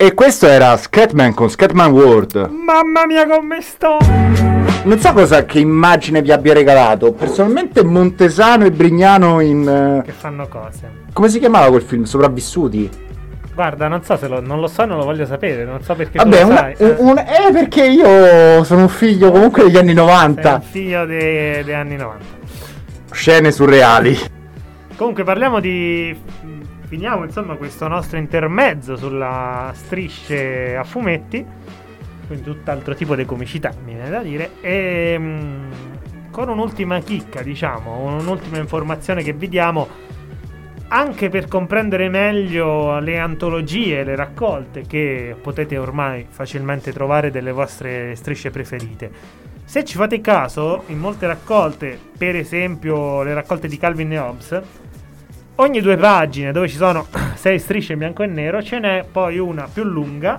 E questo era Scatman con Scatman World. Mamma mia come sto! Non so cosa, che immagine vi abbia regalato. Personalmente Montesano e Brignano in... eh, Che fanno cose. come si chiamava quel film? Sopravvissuti? Guarda, non so se lo, non lo so, non lo voglio sapere, non so perché tu Vabbè, lo una- sai. un, un- eh, perché io sono un figlio comunque degli anni Sei novanta. un figlio dei, dei anni novanta. Scene surreali. Comunque parliamo di... Finiamo insomma questo nostro intermezzo sulla strisce a fumetti, quindi tutt'altro tipo di comicità, mi viene da dire, e mm, con un'ultima chicca, diciamo, un'ultima informazione che vi diamo, anche per comprendere meglio le antologie, le raccolte che potete ormai facilmente trovare delle vostre strisce preferite. Se ci fate caso, in molte raccolte, per esempio le raccolte di Calvin e Hobbes, ogni due pagine dove ci sono sei strisce in bianco e nero, ce n'è poi una più lunga,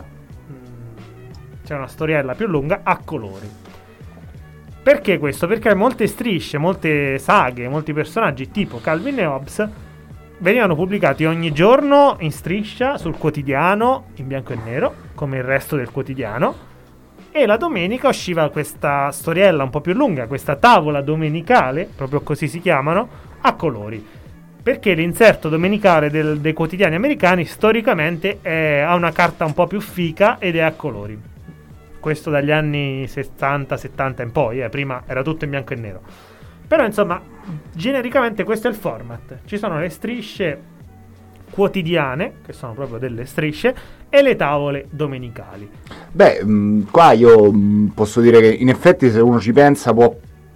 mm, c'è una storiella più lunga a colori. Perché questo? Perché molte strisce, molte saghe, molti personaggi tipo Calvin e Hobbes venivano pubblicati ogni giorno in striscia sul quotidiano in bianco e nero, come il resto del quotidiano, e la domenica usciva questa storiella un po' più lunga, questa tavola domenicale, proprio così si chiamano, a colori. Perché l'inserto domenicale del- dei quotidiani americani storicamente è- ha una carta un po' più fica ed è a colori. Questo dagli anni sessanta settanta in poi, eh, prima era tutto in bianco e nero. Però insomma, genericamente questo è il format. Ci sono le strisce quotidiane, che sono proprio delle strisce, e le tavole domenicali. Beh, mh, qua io mh, posso dire che in effetti se uno ci pensa può...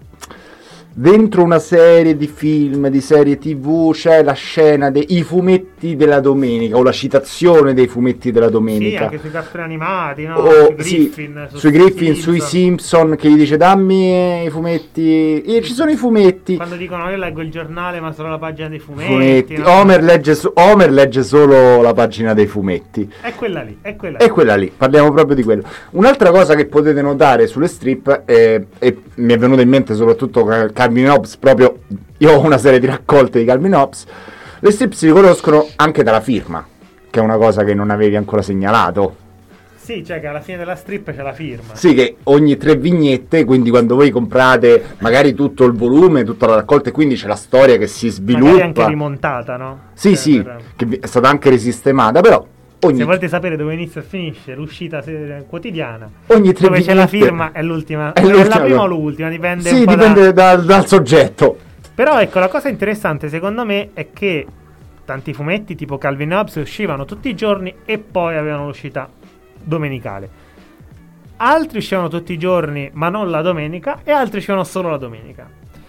Dentro una serie di film, di serie tv, c'è la scena dei fumetti della domenica, o la citazione dei fumetti della Sì, domenica. anche sui cartoni animati, no? O, sui sì, Griffin, su sui Griffin, sui Simpson. Simpson, che gli dice dammi i fumetti, e ci sono i fumetti. Quando dicono io leggo il giornale ma solo la pagina dei fumetti, Fumetti. no? Homer, legge so- Homer legge solo la pagina dei fumetti. È quella lì, è quella E lì. quella lì, parliamo proprio di quello. Un'altra cosa che potete notare sulle strip, eh, e mi è venuto in mente soprattutto Cal- Calvin Hobbes, proprio io ho una serie di raccolte di Calvin Hobbes, le strip si riconoscono anche dalla firma, che è una cosa che non avevi ancora segnalato. Sì, cioè che alla fine della strip c'è la firma. Sì, che ogni tre vignette, quindi quando voi comprate magari tutto il volume, tutta la raccolta, e quindi c'è la storia che si sviluppa. Magari anche rimontata, no? Sì, Cioè, sì, per- che vi- è stata anche risistemata, però ogni, Se volete sapere dove inizia e finisce l'uscita se- quotidiana, ogni tre dove c'è la vignette- firma è l'ultima. è È, l'ultima la prima o cosa. l'ultima, dipende Sì, un po' da- dipende dal, dal soggetto. Però ecco, la cosa interessante secondo me è che tanti fumetti tipo Calvin Hobbes uscivano tutti i giorni e poi avevano l'uscita domenicale. Altri uscivano tutti i giorni ma non la domenica, e altri uscivano solo la domenica.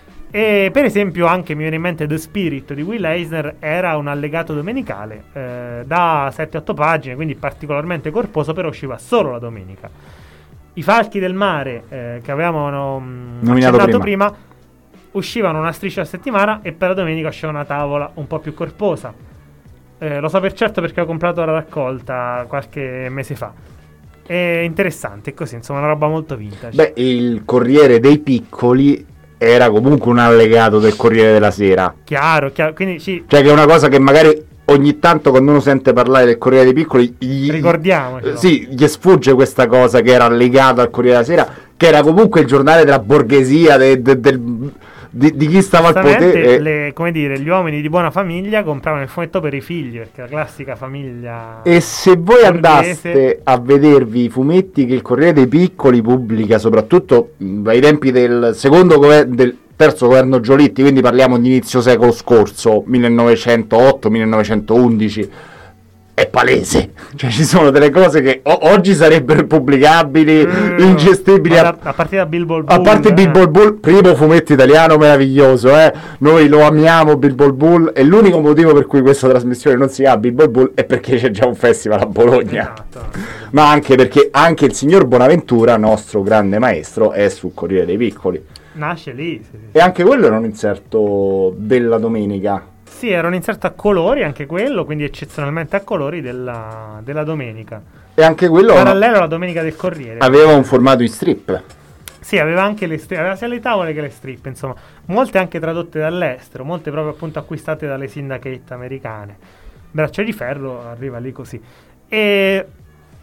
E per esempio anche mi viene in mente The Spirit di Will Eisner era un allegato domenicale eh, da sette otto pagine, quindi particolarmente corposo, però usciva solo la domenica. I Falchi del Mare eh, che avevamo mh, Nominato accennato prima. prima uscivano una striscia a settimana e per la domenica usciva una tavola un po' più corposa. Eh, lo so per certo perché ho comprato la raccolta qualche mese fa. È interessante, così insomma, una roba molto vintage. Beh, il Corriere dei Piccoli era comunque un allegato del Corriere della Sera. Chiaro, chiaro, quindi sì, Cioè che è una cosa che magari ogni tanto quando uno sente parlare del Corriere dei Piccoli gli, ricordiamocelo. eh, sì, gli sfugge questa cosa che era legata al Corriere della Sera, che era comunque il giornale della borghesia, de- de- del- di, di chi stava al Giustamente, potere. le- come dire, gli uomini di buona famiglia compravano il fumetto per i figli, perché la classica famiglia. E se voi borghese- andaste a vedervi i fumetti che il Corriere dei Piccoli pubblica, soprattutto mh, dai tempi del secondo governo, del terzo governo Giolitti, quindi parliamo di inizio secolo scorso, millenovecentootto millenovecentoundici, è palese. Cioè ci sono delle cose che o- oggi sarebbero pubblicabili, Eh, ingestibili. ma A, da- a partire da Bilbo a parte Bull, Bilbo eh. Bull, primo fumetto italiano meraviglioso, eh. Noi lo amiamo Bilbo Bull, e l'unico motivo per cui questa trasmissione non si chiama Bilbo Bull è perché c'è già un festival a Bologna. Esatto. Ma anche perché anche il signor Bonaventura, nostro grande maestro, è sul Corriere dei Piccoli. Nasce lì. Sì, sì. E anche quello era un inserto della domenica. Sì, era un inserto a colori anche quello, quindi eccezionalmente a colori della, della domenica. E anche quello Parallelo alla domenica del Corriere. aveva un formato in strip. Sì, aveva anche le strip, aveva sia le tavole che le strip, insomma. Molte anche tradotte dall'estero, molte proprio appunto acquistate dalle syndicate americane. Braccia di ferro arriva lì così. E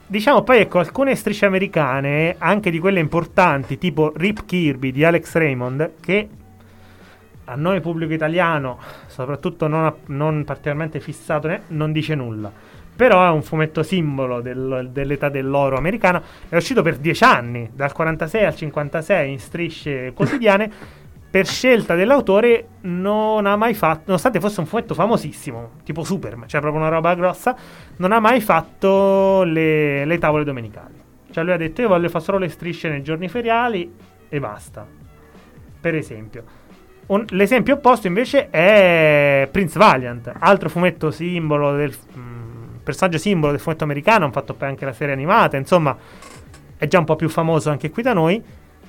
diciamo poi, ecco, alcune strisce americane, anche di quelle importanti, tipo Rip Kirby di Alex Raymond, che a noi pubblico italiano, soprattutto non, non particolarmente fissato, né, non dice nulla. Però è un fumetto simbolo del, dell'età dell'oro americana. È uscito per dieci anni, dal quarantasei al cinquantasei, in strisce quotidiane. Per scelta dell'autore non ha mai fatto, nonostante fosse un fumetto famosissimo, tipo Superman, cioè proprio una roba grossa, non ha mai fatto le, le tavole domenicali. Cioè lui ha detto: io voglio fare solo le strisce nei giorni feriali e basta. Per esempio. Un, l'esempio opposto invece è Prince Valiant, altro fumetto simbolo del... Mh, personaggio simbolo del fumetto americano. Hanno fatto poi anche la serie animata, insomma è già un po' più famoso anche qui da noi.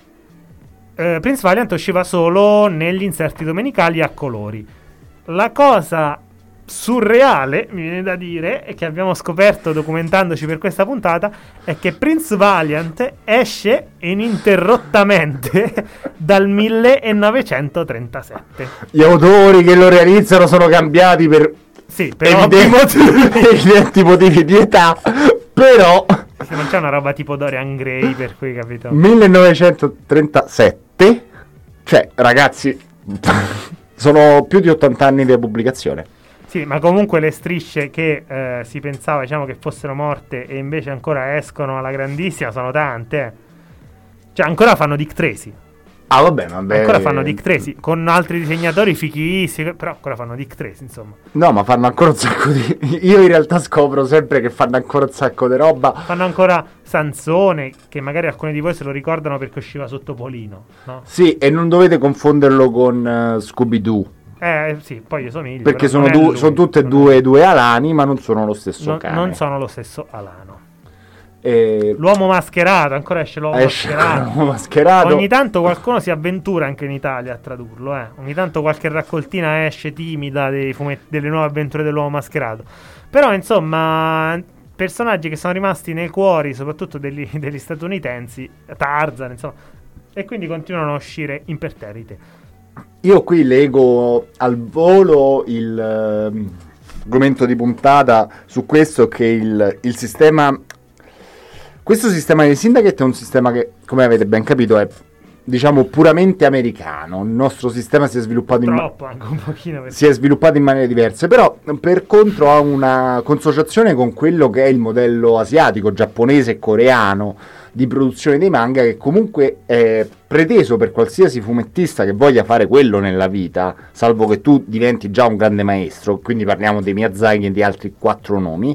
eh, Prince Valiant usciva solo negli inserti domenicali a colori. La cosa surreale, mi viene da dire, e che abbiamo scoperto documentandoci per questa puntata, è che Prince Valiant esce ininterrottamente dal millenovecentotrentasette. Gli autori che lo realizzano sono cambiati per Sì, però evidenti motivi, evidenti motivi di età, però se non c'è una roba tipo Dorian Gray, per cui, capito? millenovecentotrentasette, cioè ragazzi, sono più di ottanta anni di pubblicazione. Sì, ma comunque le strisce che eh, si pensava, diciamo, che fossero morte e invece ancora escono alla grandissima sono tante. eh. Cioè ancora fanno Dick Tracy. Ah vabbè, vabbè. Ancora fanno Dick Tracy con altri disegnatori fichissimi, però ancora fanno Dick Tracy, insomma. No, ma fanno ancora un sacco di... Io in realtà scopro sempre che fanno ancora un sacco di roba. Fanno ancora Sansone, che magari alcuni di voi se lo ricordano perché usciva sotto Polino, no? Sì, e non dovete confonderlo con uh, Scooby-Doo. Eh sì, poi io somiglio. Perché però sono, non è du- lui, sono tutte e non due è- due alani, ma non sono lo stesso non, cane. non sono lo stesso alano. E... L'uomo mascherato, ancora esce l'uomo esce mascherato. l'uomo mascherato. Ogni tanto qualcuno si avventura anche in Italia a tradurlo, eh. Ogni tanto qualche raccoltina esce timida dei fumetti, delle nuove avventure dell'uomo mascherato. Però, insomma, personaggi che sono rimasti nei cuori, soprattutto degli, degli statunitensi, Tarzan, insomma, e quindi continuano a uscire imperterrite. Io qui leggo al volo il ehm, argomento di puntata su questo, che il, il sistema... Questo sistema di syndicate è un sistema che, come avete ben capito, è, diciamo, puramente americano. Il nostro sistema si è sviluppato in, Troppo, anche un pochino. Perché... si è sviluppato in maniere diverse, però per contro ha una consociazione con quello che è il modello asiatico, giapponese e coreano di produzione dei manga, che comunque è preteso per qualsiasi fumettista che voglia fare quello nella vita, salvo che tu diventi già un grande maestro, quindi parliamo dei Miyazaki e di altri quattro nomi.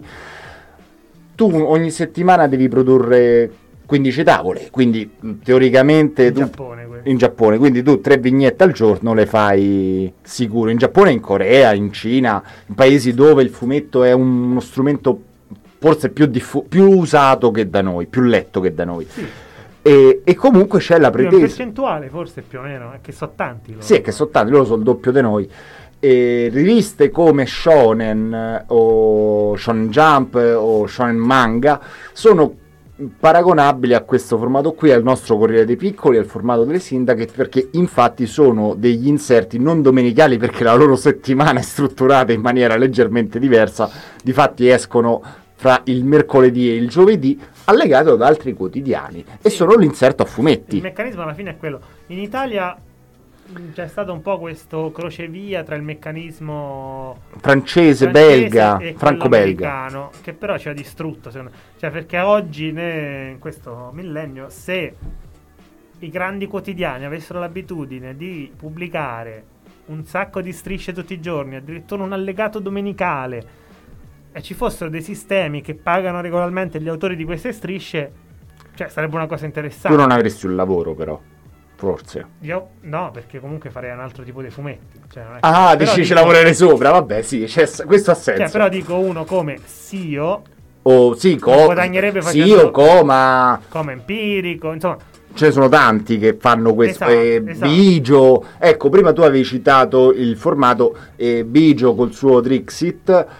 Tu ogni settimana devi produrre quindici tavole, quindi teoricamente in tu, Giappone, questo. in Giappone, quindi tu tre vignette al giorno le fai sicuro. In Giappone, in Corea, in Cina, in paesi dove il fumetto è uno strumento forse più, diffu- più usato che da noi, più letto che da noi. Sì. E, e comunque c'è la Quindi un pretesa. percentuale forse più o meno, è che so tanti loro. Sì, è che sono tanti, loro sono il doppio di noi. E riviste come Shonen o Shonen Jump o Shonen Manga sono paragonabili a questo formato qui, al nostro Corriere dei Piccoli, al formato delle Syndicate, perché infatti sono degli inserti non domenicali, perché la loro settimana è strutturata in maniera leggermente diversa. Difatti escono fra il mercoledì e il giovedì, allegato ad altri quotidiani, e Sì. sono l'inserto a fumetti. Il meccanismo alla fine è quello. In Italia mh, c'è stato un po' questo crocevia tra il meccanismo Francese, francese belga, e franco-belga. americano, che però ci ha distrutto, secondo me. Cioè, perché oggi, ne- in questo millennio, se i grandi quotidiani avessero l'abitudine di pubblicare un sacco di strisce tutti i giorni, addirittura un allegato domenicale, e ci fossero dei sistemi che pagano regolarmente gli autori di queste strisce, cioè sarebbe una cosa interessante. Tu non avresti un lavoro, però, forse. Io no, perché comunque farei un altro tipo di fumetti. Cioè, non è che- Ah, però dici ci dico- lavorare sopra, vabbè, sì, c'è- questo ha senso. Cioè, però dico uno come Sio, O sì, co- guadagnerebbe sì, facendo- o Coma, come Empirico, insomma, ce ne sono tanti che fanno questo. Esatto, eh, esatto. Bigio, ecco, prima tu avevi citato il formato, eh, Bigio col suo Trixit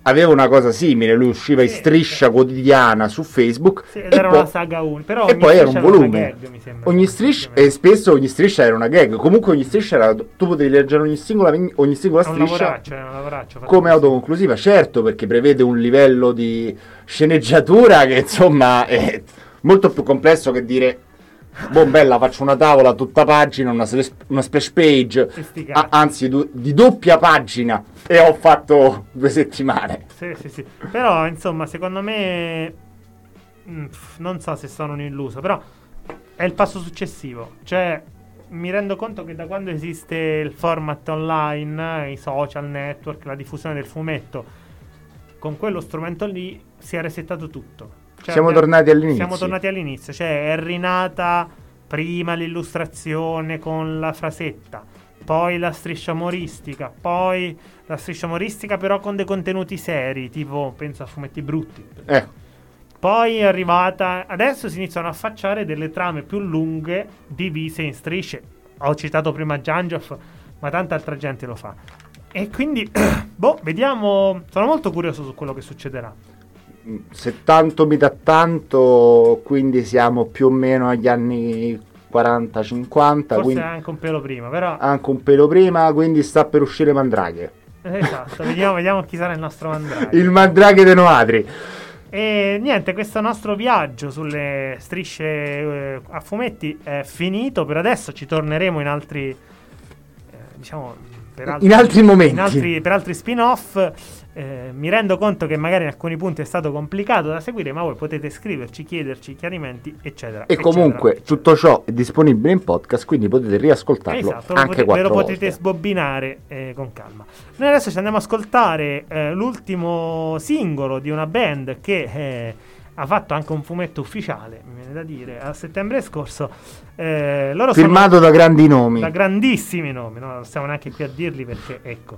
aveva una cosa simile, lui usciva in Sì, striscia sì. quotidiana su Facebook Sì, ed e, era poi, una saga unica, però e ogni poi era un striscia aveva una volume. gag, mi sembra. Ogni striscia, e spesso ogni striscia era una gag. Comunque ogni striscia era, tu potevi leggere ogni singola, ogni singola È un striscia lavoraccio, è un lavoraccio. fatto come così. autoconclusiva, certo, perché prevede un livello di sceneggiatura che insomma è molto più complesso che dire boh, bella, faccio una tavola tutta pagina, una, splash- una splash page, E sti a- cazzi. anzi du- di doppia pagina, e ho fatto due settimane. Sì, sì, sì. Però, insomma, secondo me mm, pff, non so se sono un illuso, però è il passo successivo. Cioè, mi rendo conto che da quando esiste il format online, i social network, la diffusione del fumetto, con quello strumento lì si è resettato tutto. Cioè, Siamo abbiamo- tornati all'inizio. Siamo tornati all'inizio, cioè è rinata prima l'illustrazione con la frasetta, poi la striscia umoristica, poi la striscia umoristica però con dei contenuti seri, tipo penso a fumetti brutti. Eh, Poi è arrivata, adesso si iniziano a affacciare delle trame più lunghe divise in strisce. Ho citato prima Janjov, ma tanta altra gente lo fa. E quindi, boh, vediamo, sono molto curioso su quello che succederà. se tanto mi dà tanto, quindi siamo più o meno agli anni quaranta cinquanta, Forse quindi anche un pelo prima, però... anche un pelo prima, quindi sta per uscire Mandraghe. Esatto, vediamo, vediamo chi sarà il nostro Mandrake. Il Mandraghe dei Noadri. E niente, questo nostro viaggio sulle strisce eh, a fumetti è finito. Per adesso ci torneremo in altri, eh, diciamo, per altri, In altri momenti. in altri- per altri spin-off. Eh, mi rendo conto che magari in alcuni punti è stato complicato da seguire, ma voi potete scriverci, chiederci chiarimenti, eccetera. E comunque eccetera. tutto ciò è disponibile in podcast, quindi potete riascoltarlo Esatto, lo anche pote- ve lo quattro potete volte. sbobbinare eh, con calma. Noi adesso ci andiamo a ascoltare eh, l'ultimo singolo di una band che eh, ha fatto anche un fumetto ufficiale, mi viene da dire, a settembre scorso. Eh, loro Firmato sono da grandi nomi. da grandissimi nomi, no? Non stiamo neanche qui a dirli perché, ecco.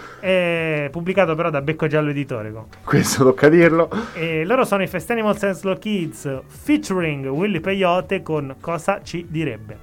È pubblicato però da Becco Giallo Editore. comunque. Questo tocca dirlo. E loro sono i Fast Animals and Slow Kids featuring Willy Peyote con Cosa ci direbbe.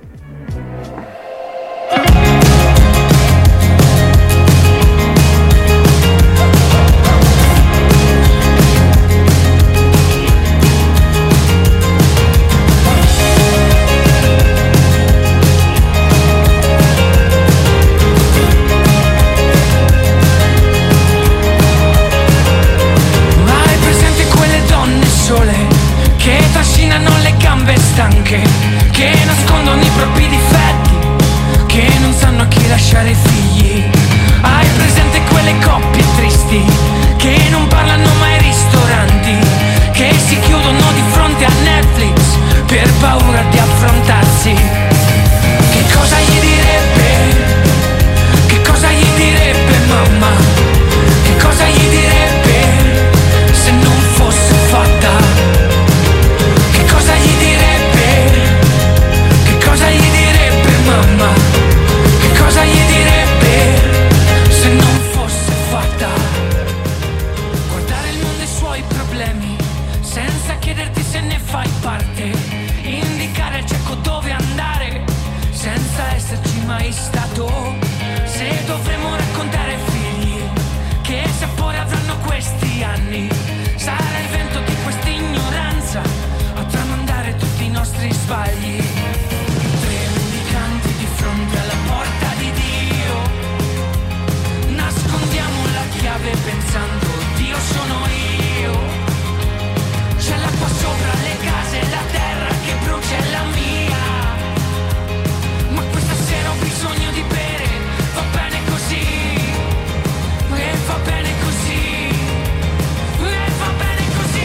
Hai presente quelle donne sole che trascinano le gambe stanche, che nascondono i propri difetti, che non sanno a chi lasciare i figli? Hai presente quelle coppie tristi che non parlano mai ai ristoranti, che si chiudono di fronte a Netflix per paura di affrontarsi? Che cosa gli direbbe? Che cosa gli direbbe mamma? Che cosa gli direbbe se non fosse fatta? Che cosa gli direbbe? Che cosa gli direbbe mamma? Che cosa gli direbbe se non fosse fatta? Guardare il mondo e i suoi problemi senza chiederti se ne fai parte, indicare al cieco dove andare senza esserci mai stato. Se dovremo raccontare ai figli che sapore avranno questi anni, sarà il vento di questa ignoranza a tramandare tutti i nostri sbagli. Tre mendicanti di fronte alla porta di Dio, nascondiamo la chiave pensando Dio sono io. C'è l'acqua sopra le case, la terra che brucia è la mia, ma questa sera ho bisogno di bere, va bene così, e va bene così, e va bene così.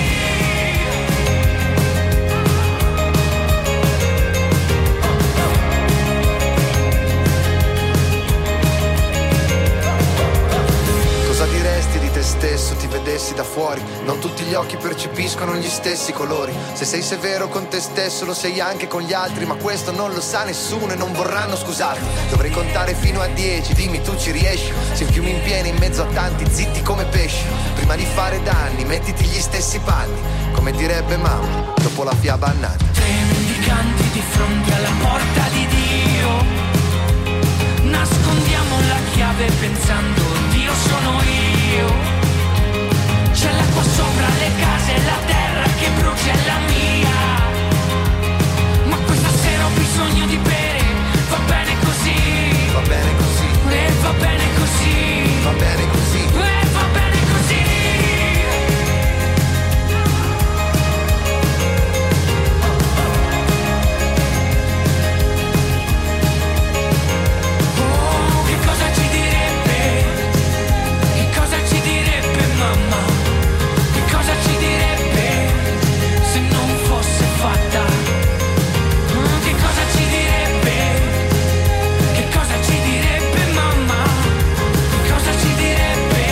Cosa diresti di te stesso, ti vedessi da fuori? Non tutti gli occhi percepiscono gli stessi colori. Se sei severo con te stesso lo sei anche con gli altri, ma questo non lo sa nessuno e non vorranno scusarti. Dovrei contare fino a dieci, dimmi tu ci riesci? Se il fiume in piena in mezzo a tanti, zitti come pesci. Prima di fare danni, mettiti gli stessi panni, come direbbe mamma, dopo la fiaba annata. Tre mendicanti di fronte alla porta di Dio, nascondiamo la chiave pensando Dio sono io. C'è l'acqua sopra le case, la terra che brucia è la mia. Ma questa sera ho bisogno di bere, va bene così. Va bene così, E va bene così. va bene così. E va bene così. Oh, che cosa ci direbbe? Che cosa ci direbbe mamma? Che cosa ci direbbe se non fosse fatta? Oh, che cosa ci direbbe? Che cosa ci direbbe mamma? Che cosa ci direbbe?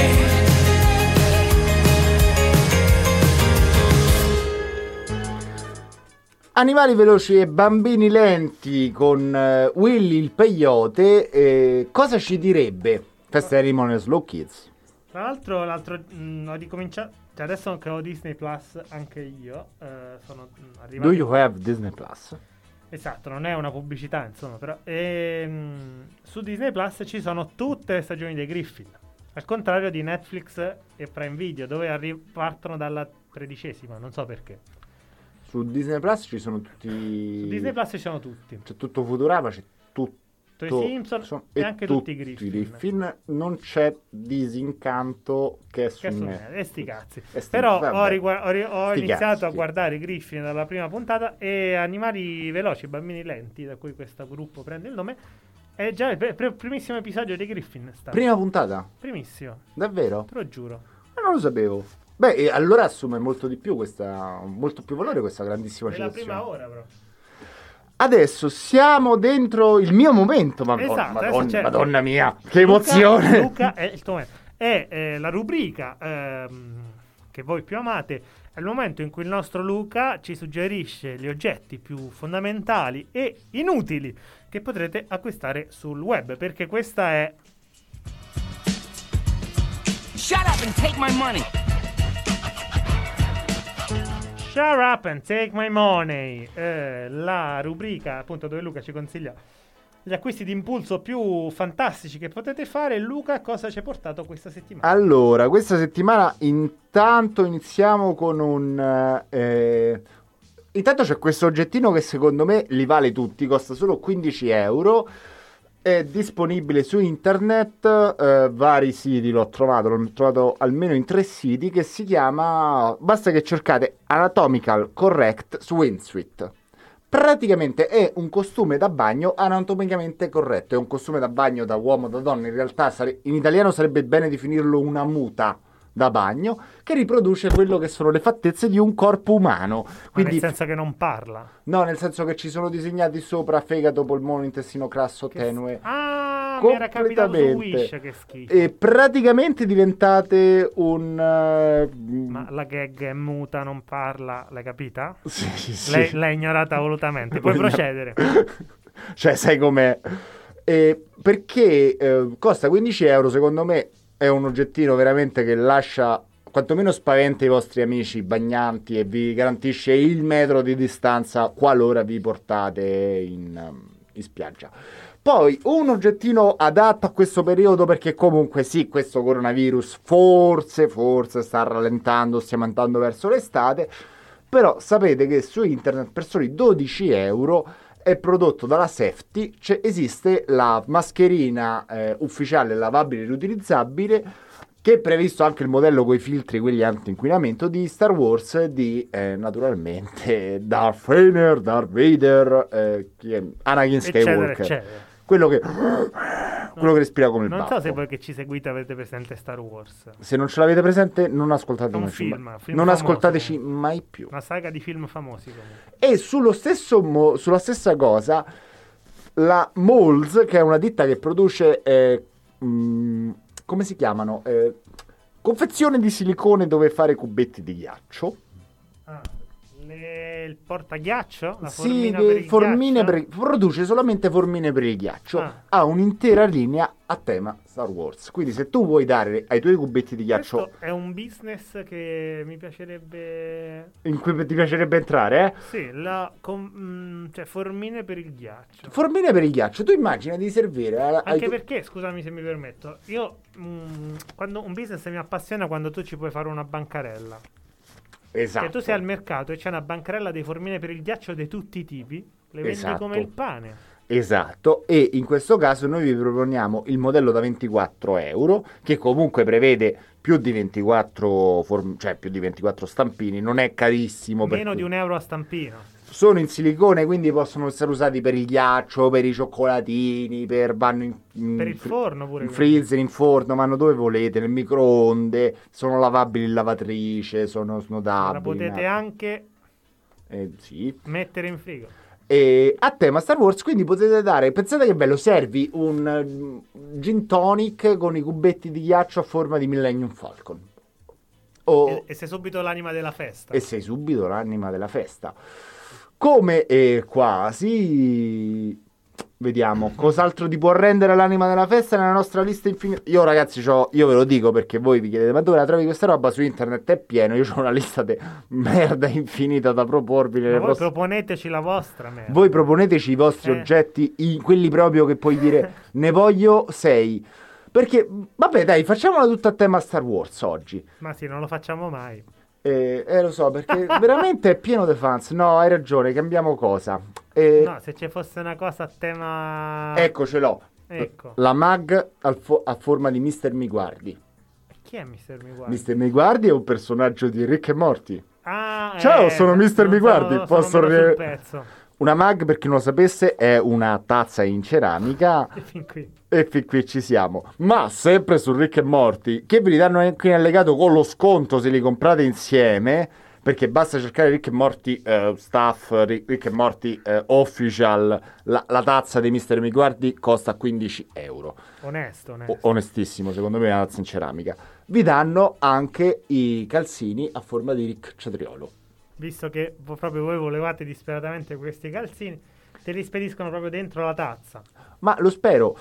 Animali veloci e bambini lenti con eh, Willy il peyote. Eh, cosa ci direbbe? Festa dei Rimoni Slow Kids. Tra l'altro, l'altro mh, ho ricominciato. Cioè adesso che ho Disney Plus, anche io eh, sono mh, arrivato. Do you have Disney Plus? Esatto, non è una pubblicità, insomma, però ehm, su Disney Plus ci sono tutte le stagioni dei Griffin. Al contrario di Netflix e Prime Video, dove arri- partono dalla tredicesima, non so perché. Su Disney Plus ci sono tutti. Su Disney Plus ci sono tutti. C'è tutto Futurama, c'è tutto. I Simpson sono- e anche tutti i Griffin. Griffin. Non c'è Disincanto che è su Che su Netflix. e sti cazzi. E sti- Però vabbè. ho, rigua- ho ri- ho Sti iniziato cazzi. a guardare i Griffin dalla prima puntata e Animali veloci, bambini lenti, da cui questo gruppo prende il nome. È già il pre- pre- primissimo episodio dei Griffin. Sta. Prima puntata? Primissimo, Davvero? te lo giuro. Ma non lo sapevo. Beh, e allora assume molto di più questa. Molto più valore questa grandissima È la citazione. prima ora, però. Adesso siamo dentro il mio momento. Ma Esatto, adesso Madonna, c'è- Madonna mia, che Luca- emozione! Luca è il tuo momento. È eh, la rubrica ehm, che voi più amate. È il momento in cui il nostro Luca ci suggerisce gli oggetti più fondamentali e inutili che potrete acquistare sul web. Perché questa è Shut up and take my money. Shut up and take my money, eh, la rubrica appunto dove Luca ci consiglia gli acquisti d'impulso più fantastici che potete fare. Luca, cosa ci hai portato questa settimana? Allora, questa settimana intanto iniziamo con un... eh, intanto c'è questo oggettino che secondo me li vale tutti, costa solo quindici euro, è disponibile su internet, eh, vari siti l'ho trovato, l'ho trovato almeno in tre siti, che si chiama, basta che cercate Anatomical Correct Swimsuit. Praticamente è un costume da bagno anatomicamente corretto, è un costume da bagno da uomo, da donna, in realtà sare- in italiano sarebbe bene definirlo una muta da bagno, che riproduce quello che sono le fattezze di un corpo umano. Ma Quindi, nel senso che non parla. no, nel senso che ci sono disegnati sopra fegato, polmone, intestino grasso, Che- tenue. Ah, mi era capitato su Completamente. Wish, che schifo. E praticamente diventate un... eh, Ma la gag è muta, non parla, l'hai capita? sì, sì. L'hai, l'hai ignorata volutamente. Puoi Vogliamo- procedere. Cioè, sai com'è? Eh, perché eh, costa quindici euro, secondo me è un oggettino veramente che lascia, quantomeno spaventa i vostri amici bagnanti e vi garantisce il metro di distanza qualora vi portate in, um, in spiaggia. Poi un oggettino adatto a questo periodo, perché comunque sì, questo coronavirus forse, forse sta rallentando, stiamo andando verso l'estate, però sapete che su internet per soli dodici euro è prodotto dalla Safety, cioè esiste la mascherina eh, ufficiale lavabile e riutilizzabile, che è previsto anche il modello con i filtri, quelli anti-inquinamento di Star Wars, di eh, naturalmente Darth Vader, Darth Vader, eh, chi è? Anakin Eccetera, Skywalker, eccetera. quello che quello che respira come il Non baffo. so se voi che ci seguite avete presente Star Wars. Se non ce l'avete presente, non ascoltate È un mai più. film, film non famoso, ascoltateci comunque. mai più. Una saga di film famosi comunque. E sullo stesso mo- sulla stessa cosa, la Moles, che è una ditta che produce, eh, mh, come si chiamano? Eh, confezione di silicone dove fare cubetti di ghiaccio. Ah, Le- il portaghiaccio? La Sì, formina che per il formine ghiaccio? per- produce solamente formine per il ghiaccio. Ah. Ha un'intera linea a tema Star Wars. Quindi se tu vuoi dare ai tuoi cubetti di ghiaccio Questo è un business che mi piacerebbe... in cui ti piacerebbe entrare, eh? Sì, la com- mm, cioè formine per il ghiaccio. Formine per il ghiaccio, tu immagina di servire a- ai Anche tu- perché, scusami se mi permetto, io mm, quando un business mi appassiona quando tu ci puoi fare una bancarella. Esatto. Che tu sei al mercato e c'è una bancarella di formine per il ghiaccio di tutti i tipi, le vendi Esatto. come il pane. Esatto, e in questo caso noi vi proponiamo il modello da ventiquattro euro, che comunque prevede più di ventiquattro, form- cioè più di ventiquattro stampini, non è carissimo. per Meno cui- di un euro a stampino. Sono in silicone, quindi possono essere usati per il ghiaccio, per i cioccolatini, per vanno in, in Per il fri- forno pure. in quindi. freezer, in forno, vanno dove volete, nel microonde, sono lavabili in lavatrice, sono snodabili. La potete ma- anche eh, sì. mettere in frigo. E a tema Star Wars, quindi potete dare, pensate che bello, servi un mm, gin tonic con i cubetti di ghiaccio a forma di Millennium Falcon. O- E, e sei subito l'anima della festa. e sei subito l'anima della festa. Come e quasi vediamo cos'altro ti può rendere l'anima della festa nella nostra lista infinita. Io ragazzi c'ho, io ve lo dico perché voi vi chiedete ma dove la trovi questa roba? Su internet è pieno, io ho una lista di merda infinita da proporvi Ma nelle voi prossime... proponeteci la vostra merda. Voi proponeteci i vostri Eh. oggetti, i- quelli proprio che puoi dire ne voglio sei. Perché, vabbè dai, facciamola tutta a tema Star Wars oggi. Ma sì, non lo facciamo mai. Eh, eh, lo so, perché veramente è pieno di fans. No, hai ragione, cambiamo cosa. Eh, No, se ci fosse una cosa a tema... Ecco, ce l'ho. Ecco. La mag al fo- a forma di mister Miguardi. Chi è mister Miguardi? mister Miguardi è un personaggio di Rick e Morty. Ah, Ciao, eh, sono mister non Miguardi, sono- posso sono meno ri- sul pezzo. Una mag, per chi non lo sapesse, è una tazza in ceramica. E fin qui. E fin qui ci siamo. Ma sempre su Rick e Morty, che ve li danno anche in allegato con lo sconto se li comprate insieme. Perché basta cercare Rick e Morty eh, Stuff, Rick, Rick e Morty eh, Official. La, la tazza di mister Miguardi costa quindici euro. Onesto, onesto. O- onestissimo, secondo me è una tazza in ceramica. Vi danno anche i calzini a forma di Rick Cetriolo. Visto che vo- proprio voi volevate disperatamente questi calzini, te li spediscono proprio dentro la tazza. Ma lo spero.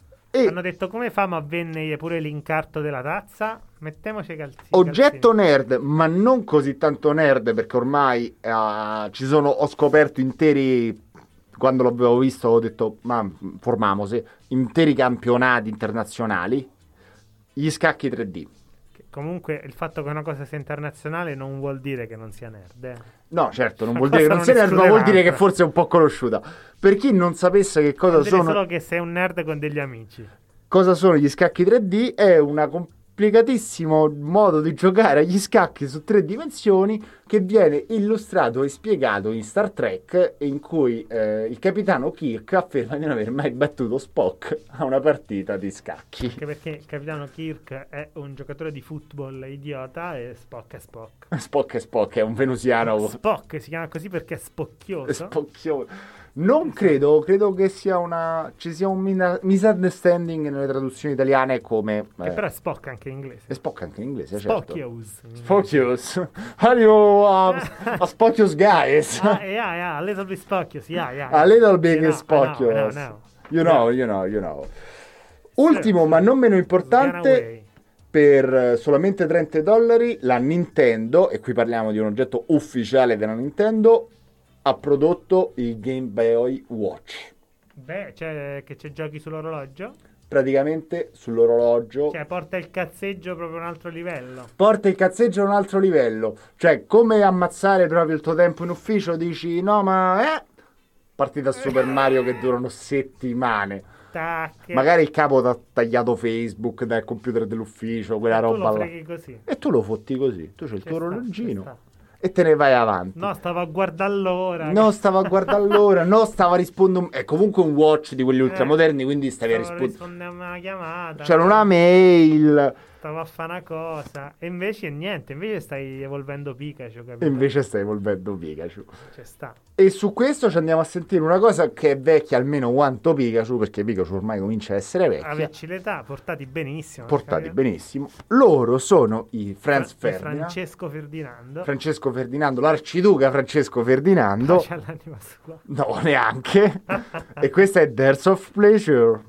E Hanno detto come fa, ma venne pure l'incarto della tazza? Mettiamoci i calzini. oggetto calzini. nerd, ma non così tanto nerd, perché ormai eh, ci sono, ho scoperto interi, quando l'avevo visto ho detto, ma formamosi, interi campionati internazionali, gli scacchi tre D. Che comunque il fatto che una cosa sia internazionale non vuol dire che non sia nerd. eh. No, certo, non Una vuol dire che cosa non sia non nerd, ma esclude vuol dire che l'altra. forse è un po' conosciuta. Per chi non sapesse che cosa Vuol dire sono... solo che sei un nerd con degli amici. Cosa sono gli scacchi tre D? È un complicatissimo modo di giocare agli scacchi su tre dimensioni che viene illustrato e spiegato in Star Trek, in cui eh, il capitano Kirk afferma di non aver mai battuto Spock a una partita di scacchi. Anche perché il capitano Kirk è un giocatore di football idiota e Spock è Spock. Spock è Spock, è un venusiano Spock si chiama così perché è spocchioso. spocchioso. Non credo, credo che sia una ci sia un mina- misunderstanding nelle traduzioni italiane come Che eh, però è Spock anche in inglese. è Spock anche in inglese, certo. Spocchios. Spocchios. Are you uh, a Spocchios guys? Ah, yeah, yeah, a little bit spocchios, yeah, yeah. A little bit You know, Spocchios. I know, I know, I know. You know, you know, you know. Ultimo, ma non meno importante, Getaway. per eh, solamente trenta dollari, la Nintendo, e qui parliamo di un oggetto ufficiale della Nintendo, ha prodotto il Game Boy Watch. Beh, cioè che c'è giochi sull'orologio? Praticamente sull'orologio. Cioè porta il cazzeggio proprio a un altro livello. Porta il cazzeggio a un altro livello. Cioè, come ammazzare proprio il tuo tempo in ufficio, dici no, ma eh. Partita a Super Mario che durano settimane. Tac. Magari il capo ti ha tagliato Facebook dal computer dell'ufficio, quella E tu roba lo là. freghi così. E tu lo fotti così. Tu c'hai il Ci tuo sta, ci orologino sta. e te ne vai avanti. No, stavo a guardare l'ora. No, stava a guardare l'ora, no, stava a rispondere. È comunque un watch di quelli ultramoderni, quindi stavi a Stavo rispondere. rispondendo a una chiamata. C'era una mail. stavo a fare una cosa e invece niente, invece stai evolvendo Pikachu, capito? E invece stai evolvendo Pikachu. Ci sta. E su questo ci andiamo a sentire una cosa che è vecchia almeno quanto Pikachu, perché Pikachu ormai comincia a essere vecchia. Averci l'età, portati benissimo. Portati capito? benissimo. Loro sono i Franz Fra- Ferdinand. Francesco Ferdinando. Francesco Ferdinando, l'arciduca Francesco Ferdinando. Pace all'anima sua. No, neanche. E questa è Dearth of Pleasure.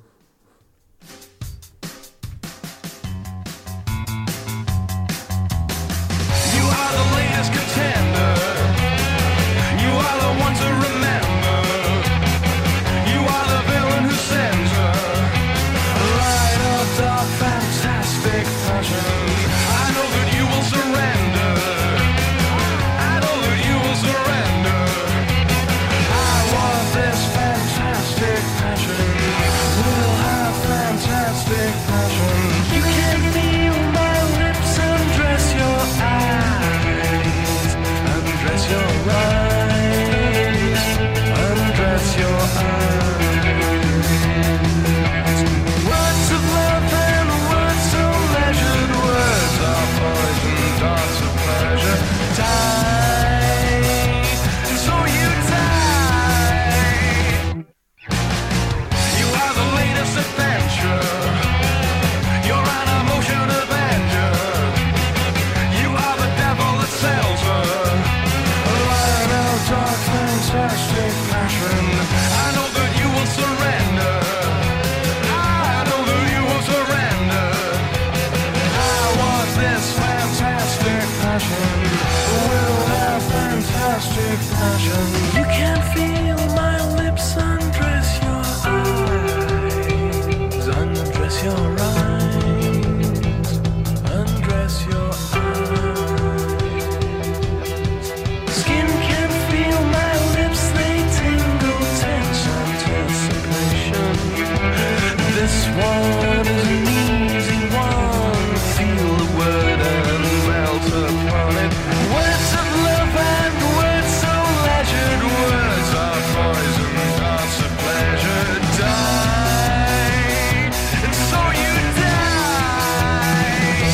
You are the latest contender. You are the one to remember. You are the villain who sends her. Light of dark, fantastic passion. I know that you will surrender. I know that you will surrender. I want this fantastic passion. We'll have fantastic passion. You can feel my lips undress your eyes. Undress your eyes. Undress your eyes. Words of love and words so measured. Words are poison, darts of pleasure. Die, so you die. You are the latest adventure. You're an emotion avenger. You are the devil that sells her. A lion of dark, fantastic passion. I know that you will surrender. I know that you will surrender. I want this fantastic passion. We'll have fantastic passion. You can feel my lips undress your eyes. Undress your eyes. Undress your eyes. Skin can feel my lips, they tingle, tense, anticipation. This one is an easy one. Feel the word and melt upon it. Words of love and words so leisured. Words are poison, darts of pleasure. Die, and so you die.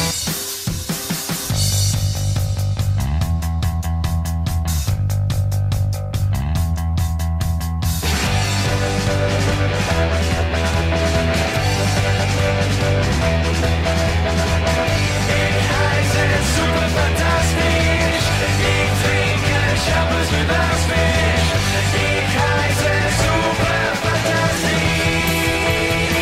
Ich heiße super fantastisch. Ich trinke Shampoos mit Eisfisch. Ich heiße super fantastisch.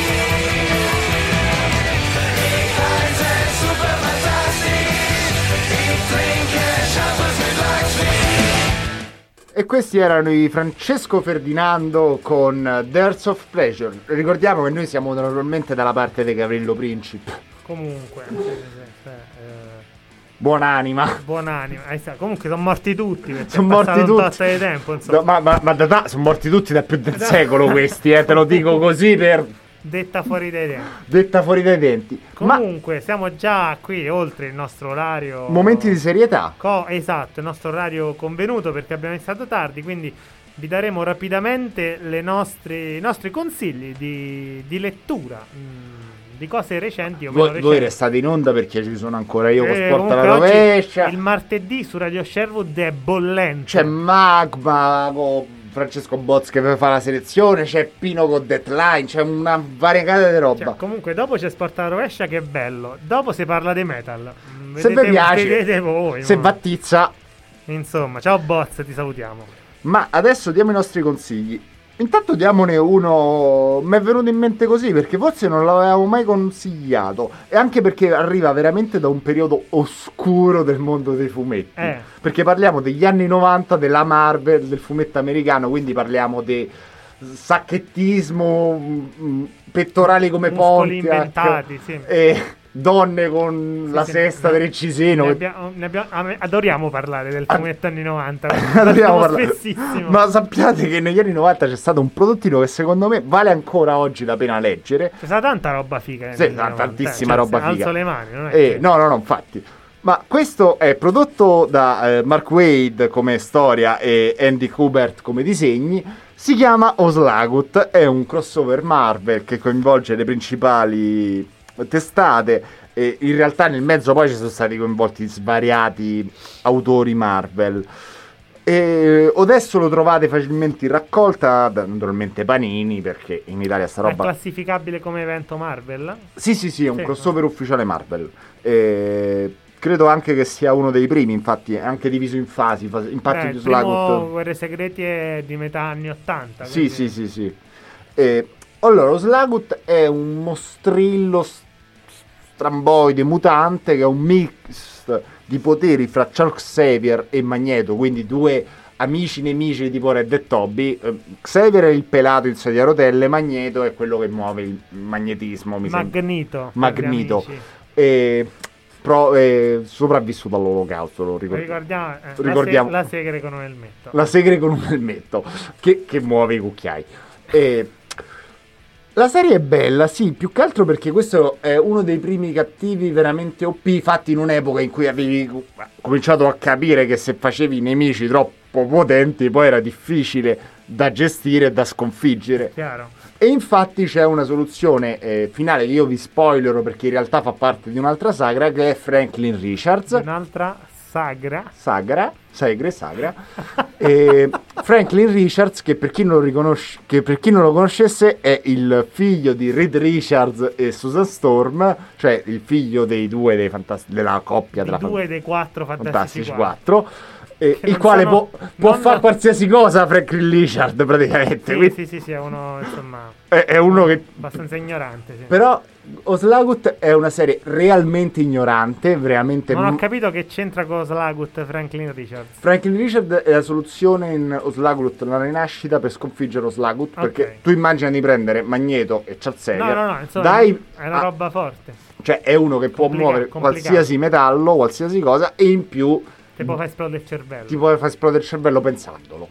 Ich heiße super fantastisch. Ich trinke Shampoos mit Eisfisch. E questi erano i Francesco Ferdinando con Dearth of Pleasure. Ricordiamo che noi siamo naturalmente dalla parte di Gavrilo Princip. Comunque, eh, eh, eh, Buonanima. buonanima. Eh, sa- Comunque sono morti tutti. perché Sono è morti passato un tutti. tot di tempo, insomma. No, ma ma, ma da, da- sono morti tutti da più del secolo questi, eh, te lo dico così per Detta fuori dai tempi. detta fuori dai denti. Ma Comunque, siamo già qui oltre il nostro orario. momenti di serietà. Co- esatto, il nostro orario convenuto perché abbiamo iniziato tardi, quindi vi daremo rapidamente le nostre, i nostri consigli di, di lettura, mm, di cose recenti o meno Voi, recenti. voi restate in onda perché ci sono ancora io con Eh, Sport alla comunque oggi rovescia. il martedì su Radio Sherwood è bollente. C'è Magma con Francesco Boz che fa la selezione, c'è Pino con Deadline, c'è una variegata di roba. Cioè, comunque dopo c'è Sport alla rovescia che è bello, dopo si parla di metal. Mm, Se vi vedete- piace, vedete voi, se ma- va tizza. Insomma, ciao Boz, ti salutiamo. Ma adesso diamo i nostri consigli. Intanto diamone uno, mi è venuto in mente così perché forse non l'avevamo mai consigliato e anche perché arriva veramente da un periodo oscuro del mondo dei fumetti. Eh. Perché parliamo degli anni novanta della Marvel, del fumetto americano, quindi parliamo di sacchettismo, mh, pettorali come Muscoli Pontiac, inventati, sì. e donne con la sì, sesta ne- del Cisino. Ne abbiamo- ne abbiamo- a me- adoriamo parlare del fumetto anni novanta. Adoriamo Parliamo parlare. spessissimo. Ma sappiate che negli anni novanta c'è stato un prodottino che secondo me vale ancora oggi la pena leggere. C'è stata tanta roba figa. negli Sì, anni novanta, tantissima eh. Cioè, roba se figa. Alzo le mani, non è Eh, che- no, no, no, infatti. Ma questo è prodotto da eh, Mark Waid come storia e Andy Kubert come disegni. Si chiama Oslagut, è un crossover Marvel che coinvolge le principali testate, e in realtà nel mezzo poi ci sono stati coinvolti svariati autori Marvel. E adesso lo trovate facilmente in raccolta, da- naturalmente Panini, perché in Italia sta È roba... classificabile come evento Marvel? Sì, sì, sì, è un Sì. crossover ufficiale Marvel. E credo anche che sia uno dei primi, infatti è anche diviso in fasi. fasi- Infatti Eh, il Slagut- primo Guerre Segreti è di metà anni ottanta. Sì, quindi- sì, sì, sì. E, allora, lo Slagut è un mostrillo s- stramboide mutante che è un mix di poteri fra Charles Xavier e Magneto, quindi due amici nemici tipo Red e Toby. Eh, Xavier è il pelato in sedia a rotelle, Magneto è quello che muove il magnetismo, mi sembra. Magneto. per gli Magneto. amici. E pro- è sopravvissuto all'olocausto, lo ricordo. Ricordiamo, eh, Ricordiamo. La, se- la segre con un elmetto. La segre con un elmetto che, che muove i cucchiai. E la serie è bella, sì, più che altro perché questo è uno dei primi cattivi veramente O P, fatti in un'epoca in cui avevi cominciato a capire che se facevi nemici troppo potenti poi era difficile da gestire e da sconfiggere. Chiaro. E infatti c'è una soluzione eh, finale che io vi spoilerò perché in realtà fa parte di un'altra sagra, che è Franklin Richards. Un'altra sagra. Sagra, segre, sagra. E Franklin Richards, che per chi non lo riconosce, che per chi non lo conoscesse, è il figlio di Reed Richards e Susan Storm, cioè il figlio dei due dei fantast- della coppia Di della due dei quattro fantastici, Fantastici quattro. quattro. eh, Che il non quale sono- può, può non- fare qualsiasi cosa Franklin Richards praticamente. Sì, quindi sì, sì, sì, è uno, insomma, è, è uno che abbastanza ignorante. Sì. però Oslagut è una serie realmente ignorante, veramente. Non ho m- capito che c'entra con Slagut Franklin Richards. Franklin Richards è la soluzione in Oslagut, la rinascita per sconfiggere Oslagut. Ok. Perché tu immagina di prendere Magneto e Charles Xavier. No, no, no, insomma, dai, è una a- roba forte. cioè è uno che può Complica- muovere complicato. qualsiasi metallo, qualsiasi cosa, e in più Ti può far esplodere il cervello. ti può far esplodere il cervello pensandolo.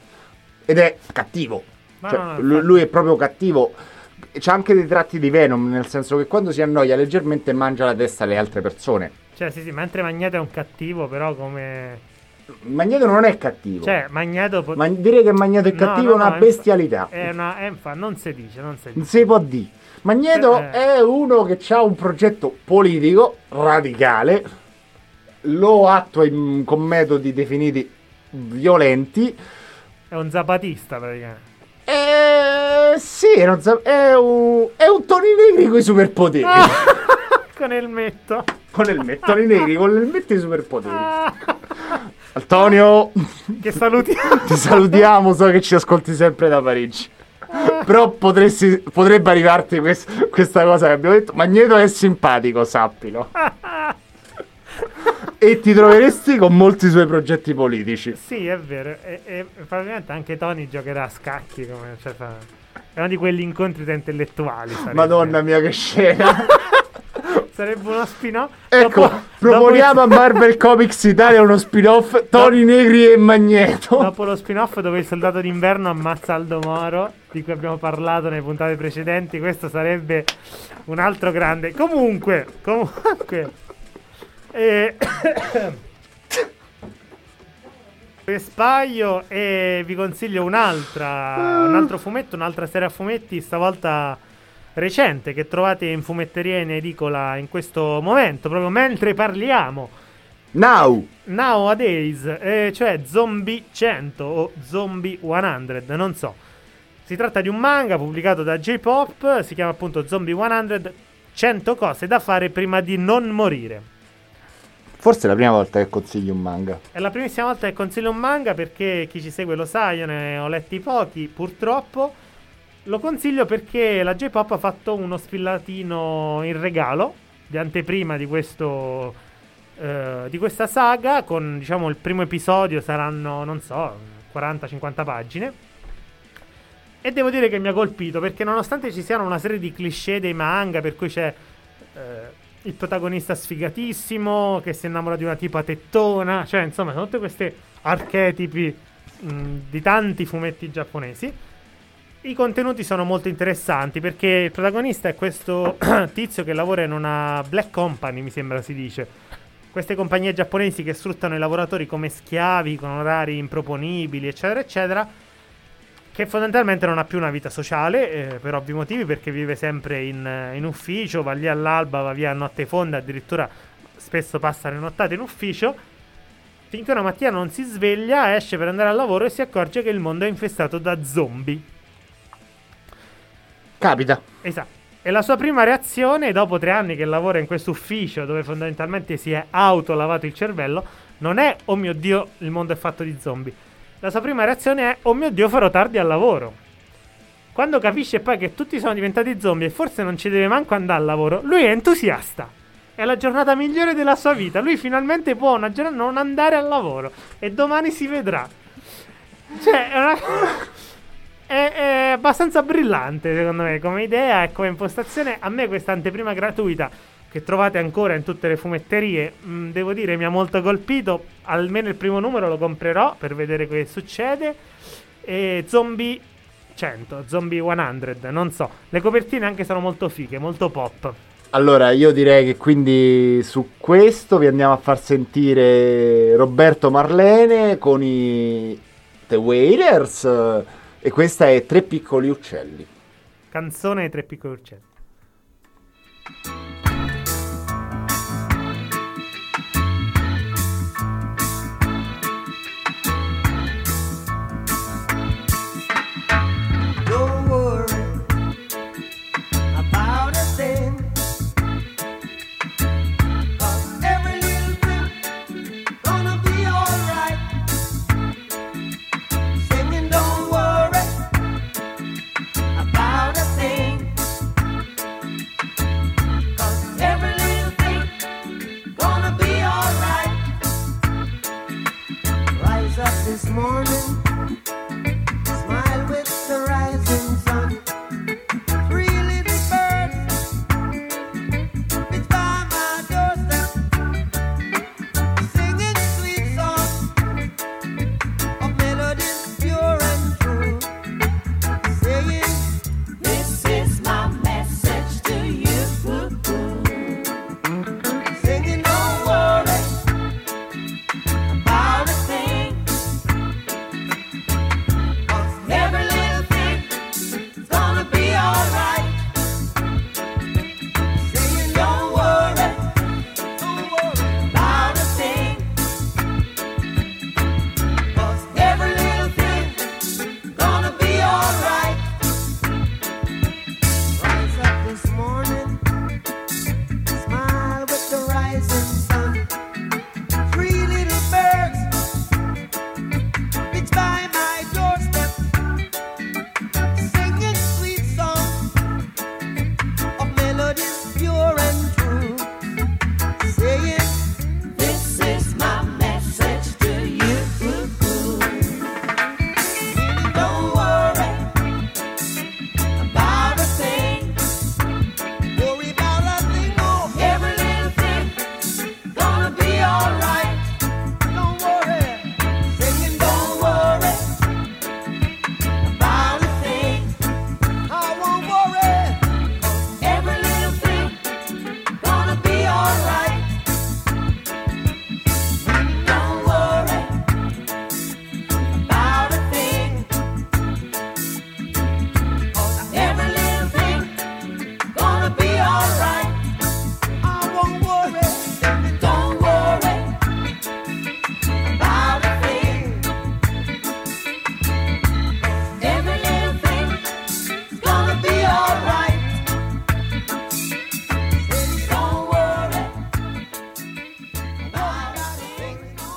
Ed è cattivo. No, Cioè, no, no, lui, infatti. lui è proprio cattivo. C'ha anche dei tratti di Venom, nel senso che quando si annoia leggermente mangia la testa alle altre persone. Cioè, sì, sì, mentre Magneto è un cattivo, però come... Magneto non è cattivo. Cioè, Magneto... po- Ma dire che Magneto è No, cattivo no, è una no, bestialità. È una... È, infa- non si dice, non si Non dice. si può dire. Magneto Eh. è uno che ha un progetto politico radicale, lo attua in- con metodi definiti violenti. È un zapatista, praticamente. Eh, sì, è, uno za- è un, è un Tony Negri con i superpoteri. Ah! Con il metto. Con il Tony Negri con il metto i superpoteri. Antonio, Che salutiamo. ti salutiamo, so che ci ascolti sempre da Parigi. Però potresti, potrebbe arrivarti quest- questa cosa che abbiamo detto. Magneto è simpatico, sappilo. E ti troveresti con molti suoi progetti politici. Sì, è vero. E, e probabilmente anche Tony giocherà a scacchi. Come, cioè, fa... È uno di quegli incontri da intellettuali. Sarebbe. Madonna mia, che scena. Sarebbe uno spin-off. Ecco, Dopo- proponiamo dopo a Marvel Comics Italia uno spin-off Tony Negri e Magneto. Dopo lo spin-off dove il soldato d'inverno ammazza Aldo Moro, di cui abbiamo parlato nelle puntate precedenti, questo sarebbe un altro grande. Comunque, comunque. Eh, vi spaio e vi consiglio un'altra, un altro fumetto, un'altra serie a fumetti, stavolta recente, che trovate in fumetteria e in edicola in questo momento, proprio mentre parliamo. Now. Nowadays, eh, cioè Zombie cento o Zombie cento, non so. Si tratta di un manga pubblicato da J-Pop, si chiama appunto Zombie cento, cento cose da fare prima di non morire. Forse è la prima volta che consigli un manga. È la primissima volta che consiglio un manga perché chi ci segue lo sa, io ne ho letti pochi, purtroppo. Lo consiglio perché la J-Pop ha fatto uno sfillatino in regalo di anteprima di questo eh, di questa saga, con diciamo il primo episodio saranno, non so, quaranta cinquanta pagine. E devo dire che mi ha colpito perché nonostante ci siano una serie di cliché dei manga per cui c'è eh, il protagonista sfigatissimo che si innamora di una tipa tettona, cioè insomma sono tutti questi archetipi mh, di tanti fumetti giapponesi. I contenuti sono molto interessanti perché il protagonista è questo tizio che lavora in una black company, mi sembra si dice. Queste compagnie giapponesi che sfruttano i lavoratori come schiavi con orari improponibili, eccetera, eccetera. che fondamentalmente non ha più una vita sociale, eh, per ovvi motivi, perché vive sempre in, in ufficio, va lì all'alba, va via a notte fonda, addirittura spesso passa le nottate in ufficio, finché una mattina non si sveglia, esce per andare al lavoro e si accorge che il mondo è infestato da zombie. Capita. Esatto. E la sua prima reazione, dopo tre anni che lavora in questo ufficio dove fondamentalmente si è autolavato il cervello, non è "oh mio Dio, il mondo è fatto di zombie". La sua prima reazione è "oh mio Dio, farò tardi al lavoro". Quando capisce poi che tutti sono diventati zombie e forse non ci deve manco andare al lavoro, lui è entusiasta. È la giornata migliore della sua vita. Lui finalmente può una giornata non andare al lavoro e domani si vedrà. Cioè, è una... È, è abbastanza brillante secondo me come idea e come impostazione. A me questa anteprima gratuita, che trovate ancora in tutte le fumetterie, mh, devo dire mi ha molto colpito. Almeno il primo numero lo comprerò per vedere che succede. E Zombie cento, Zombie cento, non so. Le copertine anche sono molto fighe, molto pop. Allora io direi che quindi su questo vi andiamo a far sentire Roberto Marlene con i The Wailers. E questa è Tre piccoli uccelli. Canzone dei Tre piccoli uccelli. Don't worry about a thing, 'cause every little thing gonna be alright. Singing, don't worry about a thing, 'cause every little thing gonna be alright. Rise up this morning, smile with the rising sun. Three little birds flew by my doorstep, singing sweet songs of melodies pure and true, saying, "This is my message to you." Singing, don't worry about a thing, 'cause every little thing's gonna be alright. Singing, don't worry, don't worry about a thing, 'cause every little thing's gonna be alright. Rise up this morning, smile with the rising sun. Three little birds flew by my doorstep, singing sweet songs of melodies pure and true, saying, "This is my message to you." Don't worry about a thing, worry about a thing, oh, every little thing gonna be alright. Don't worry, singing, don't worry about a thing, I won't worry, 'cause every little thing gonna be alright. Don't worry about a thing, 'cause every little thing gonna be alright. I won't worry, don't worry about a thing, 'cause every little thing's gonna be alright. Don't worry about a thing.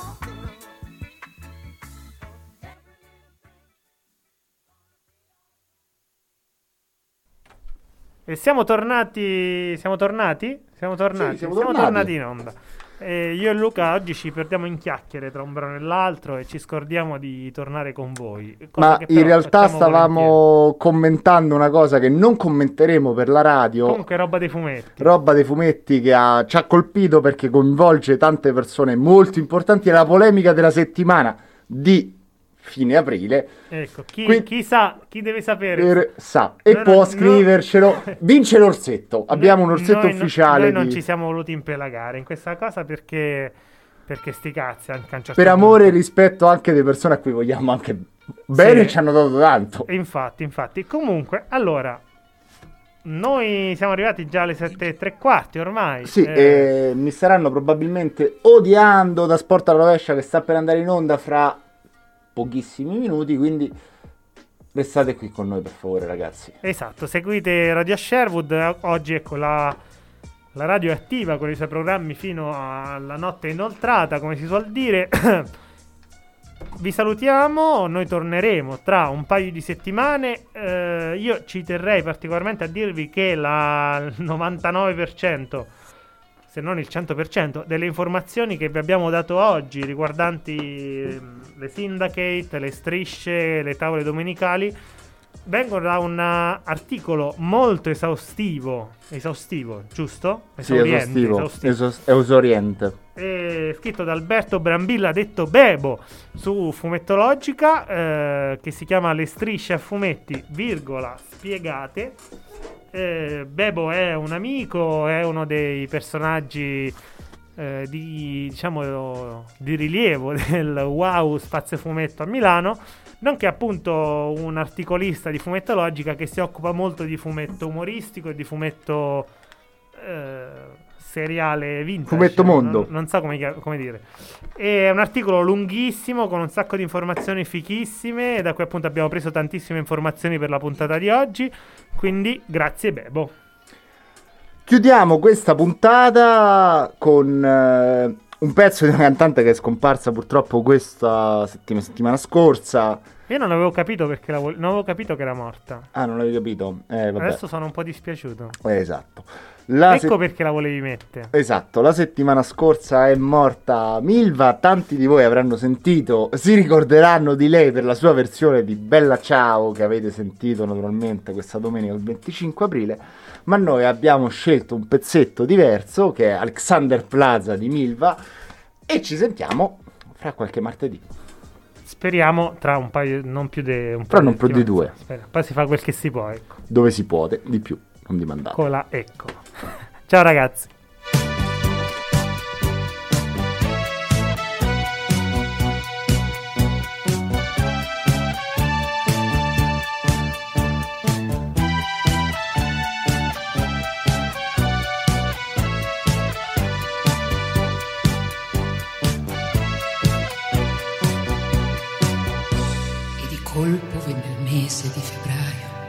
E siamo tornati. Siamo tornati? Siamo tornati? Sì, siamo tornati. in onda. E io e Luca oggi ci perdiamo in chiacchiere tra un brano e l'altro e ci scordiamo di tornare con voi. Cosa Ma che in però realtà facciamo stavamo commentando una cosa che non commenteremo per la radio. volentieri. Comunque, roba dei fumetti. Roba dei fumetti che ha- ci ha colpito perché coinvolge tante persone molto importanti. È la polemica della settimana di fine aprile. Ecco, chi, Qui- chi sa, chi deve sapere. Per- sa e No, no, può no. scrivercelo. Vince l'orsetto. Abbiamo un orsetto Noi- ufficiale. Noi non di- ci siamo voluti impelagare in questa cosa perché. Perché sti cazzi anche a un certo Per amore e punto. rispetto anche delle persone a cui vogliamo anche Bene, Sì. ci hanno dato tanto. Infatti, infatti. Comunque, allora, noi siamo arrivati già alle sette e tre quarti ormai. Sì, Eh, eh, mi staranno probabilmente odiando da Sport alla Rovescia che sta per andare in onda fra pochissimi minuti, quindi restate qui con noi per favore, ragazzi. Esatto, seguite Radio Sherwood. Oggi, ecco, la, la radio è attiva con i suoi programmi fino alla notte inoltrata, come si suol dire. Vi salutiamo, noi torneremo tra un paio di settimane. Eh, io ci terrei particolarmente a dirvi che la, il novantanove per cento, se non il cento per cento, delle informazioni che vi abbiamo dato oggi riguardanti eh, le syndicate, le strisce, le tavole domenicali, vengono da un uh, articolo molto esaustivo, esaustivo, giusto? Sì, Esauriente, esaustivo, esaustivo. esos- esauriente. È scritto da Alberto Brambilla, detto Bebo, su Fumettologica, eh, che si chiama Le strisce a fumetti, virgola, spiegate. Eh, Bebo è un amico, è uno dei personaggi eh, di, diciamo, di rilievo del Wow Spazio Fumetto a Milano, nonché appunto un articolista di Fumettologica che si occupa molto di fumetto umoristico e di fumetto eh, seriale vintage. Fumetto mondo. Non, non so come, chia- come dire. È un articolo lunghissimo con un sacco di informazioni fichissime, da cui appunto abbiamo preso tantissime informazioni per la puntata di oggi. Quindi grazie Bebo. Chiudiamo questa puntata con eh, un pezzo di una cantante che è scomparsa purtroppo questa settima- settimana scorsa. Io non avevo capito perché la vo- non avevo capito che era morta. Ah, non l'avevi capito? Eh, vabbè. Adesso sono un po' dispiaciuto. Eh, esatto. La Ecco se- perché la volevi mettere. Esatto, la settimana scorsa è morta Milva, tanti di voi avranno sentito, si ricorderanno di lei per la sua versione di Bella Ciao che avete sentito naturalmente questa domenica il venticinque aprile, ma noi abbiamo scelto un pezzetto diverso che è Alexander Plaza di Milva e ci sentiamo fra qualche martedì. Speriamo tra un paio, non più di un Fra paio non più di settimane. due. Spera. Poi si fa quel che si può, ecco. Dove si può, di più, non dimandate. Cola, ecco. Ciao ragazzi. E di colpo venne il mese di febbraio.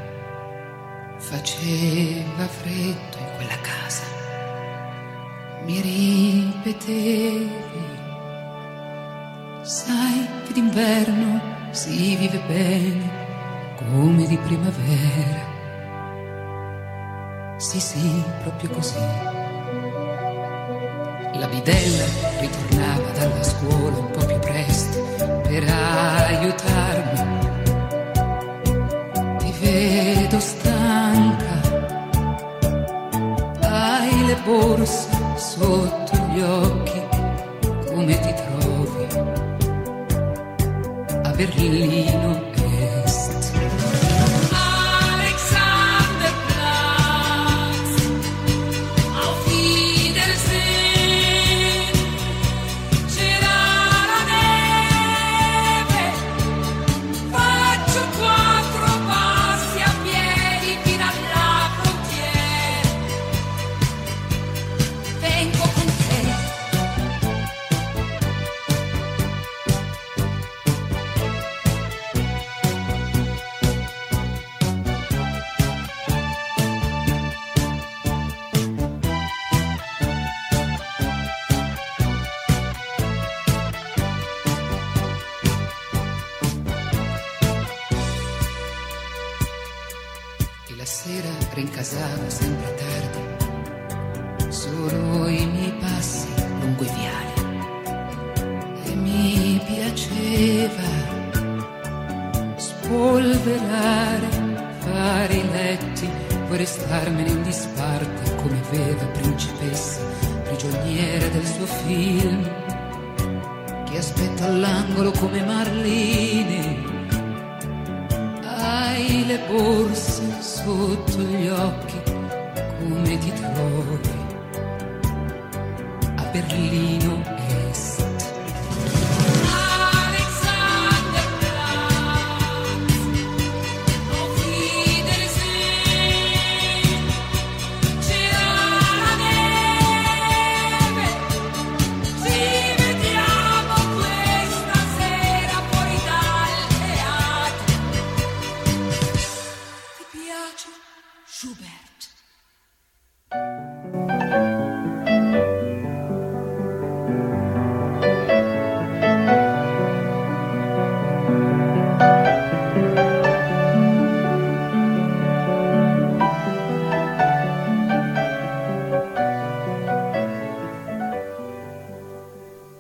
Faceva freddo in quella casa. Mi ripetevi, sai che d'inverno si vive bene come di primavera. Sì, sì, proprio così. La bidella ritornava dalla scuola un po' più presto per aiutarmi. Ti vedo stanca, hai le borse sotto gli occhi, come ti trovi a Berlino Est? Alexanderplatz, auf Wiedersehen, c'era la neve, faccio quattro passi a piedi fino alla frontiera, vengo con te. E la sera rincasavo sempre tardi, solo i miei passi lungo i viali. E mi piaceva spolverare, fare i letti, poi restarmene in disparte come vera principessa, prigioniera del suo film, che aspetta all'angolo come Marlene. Hai le borse sotto gli occhi, come ti trovi a Berlino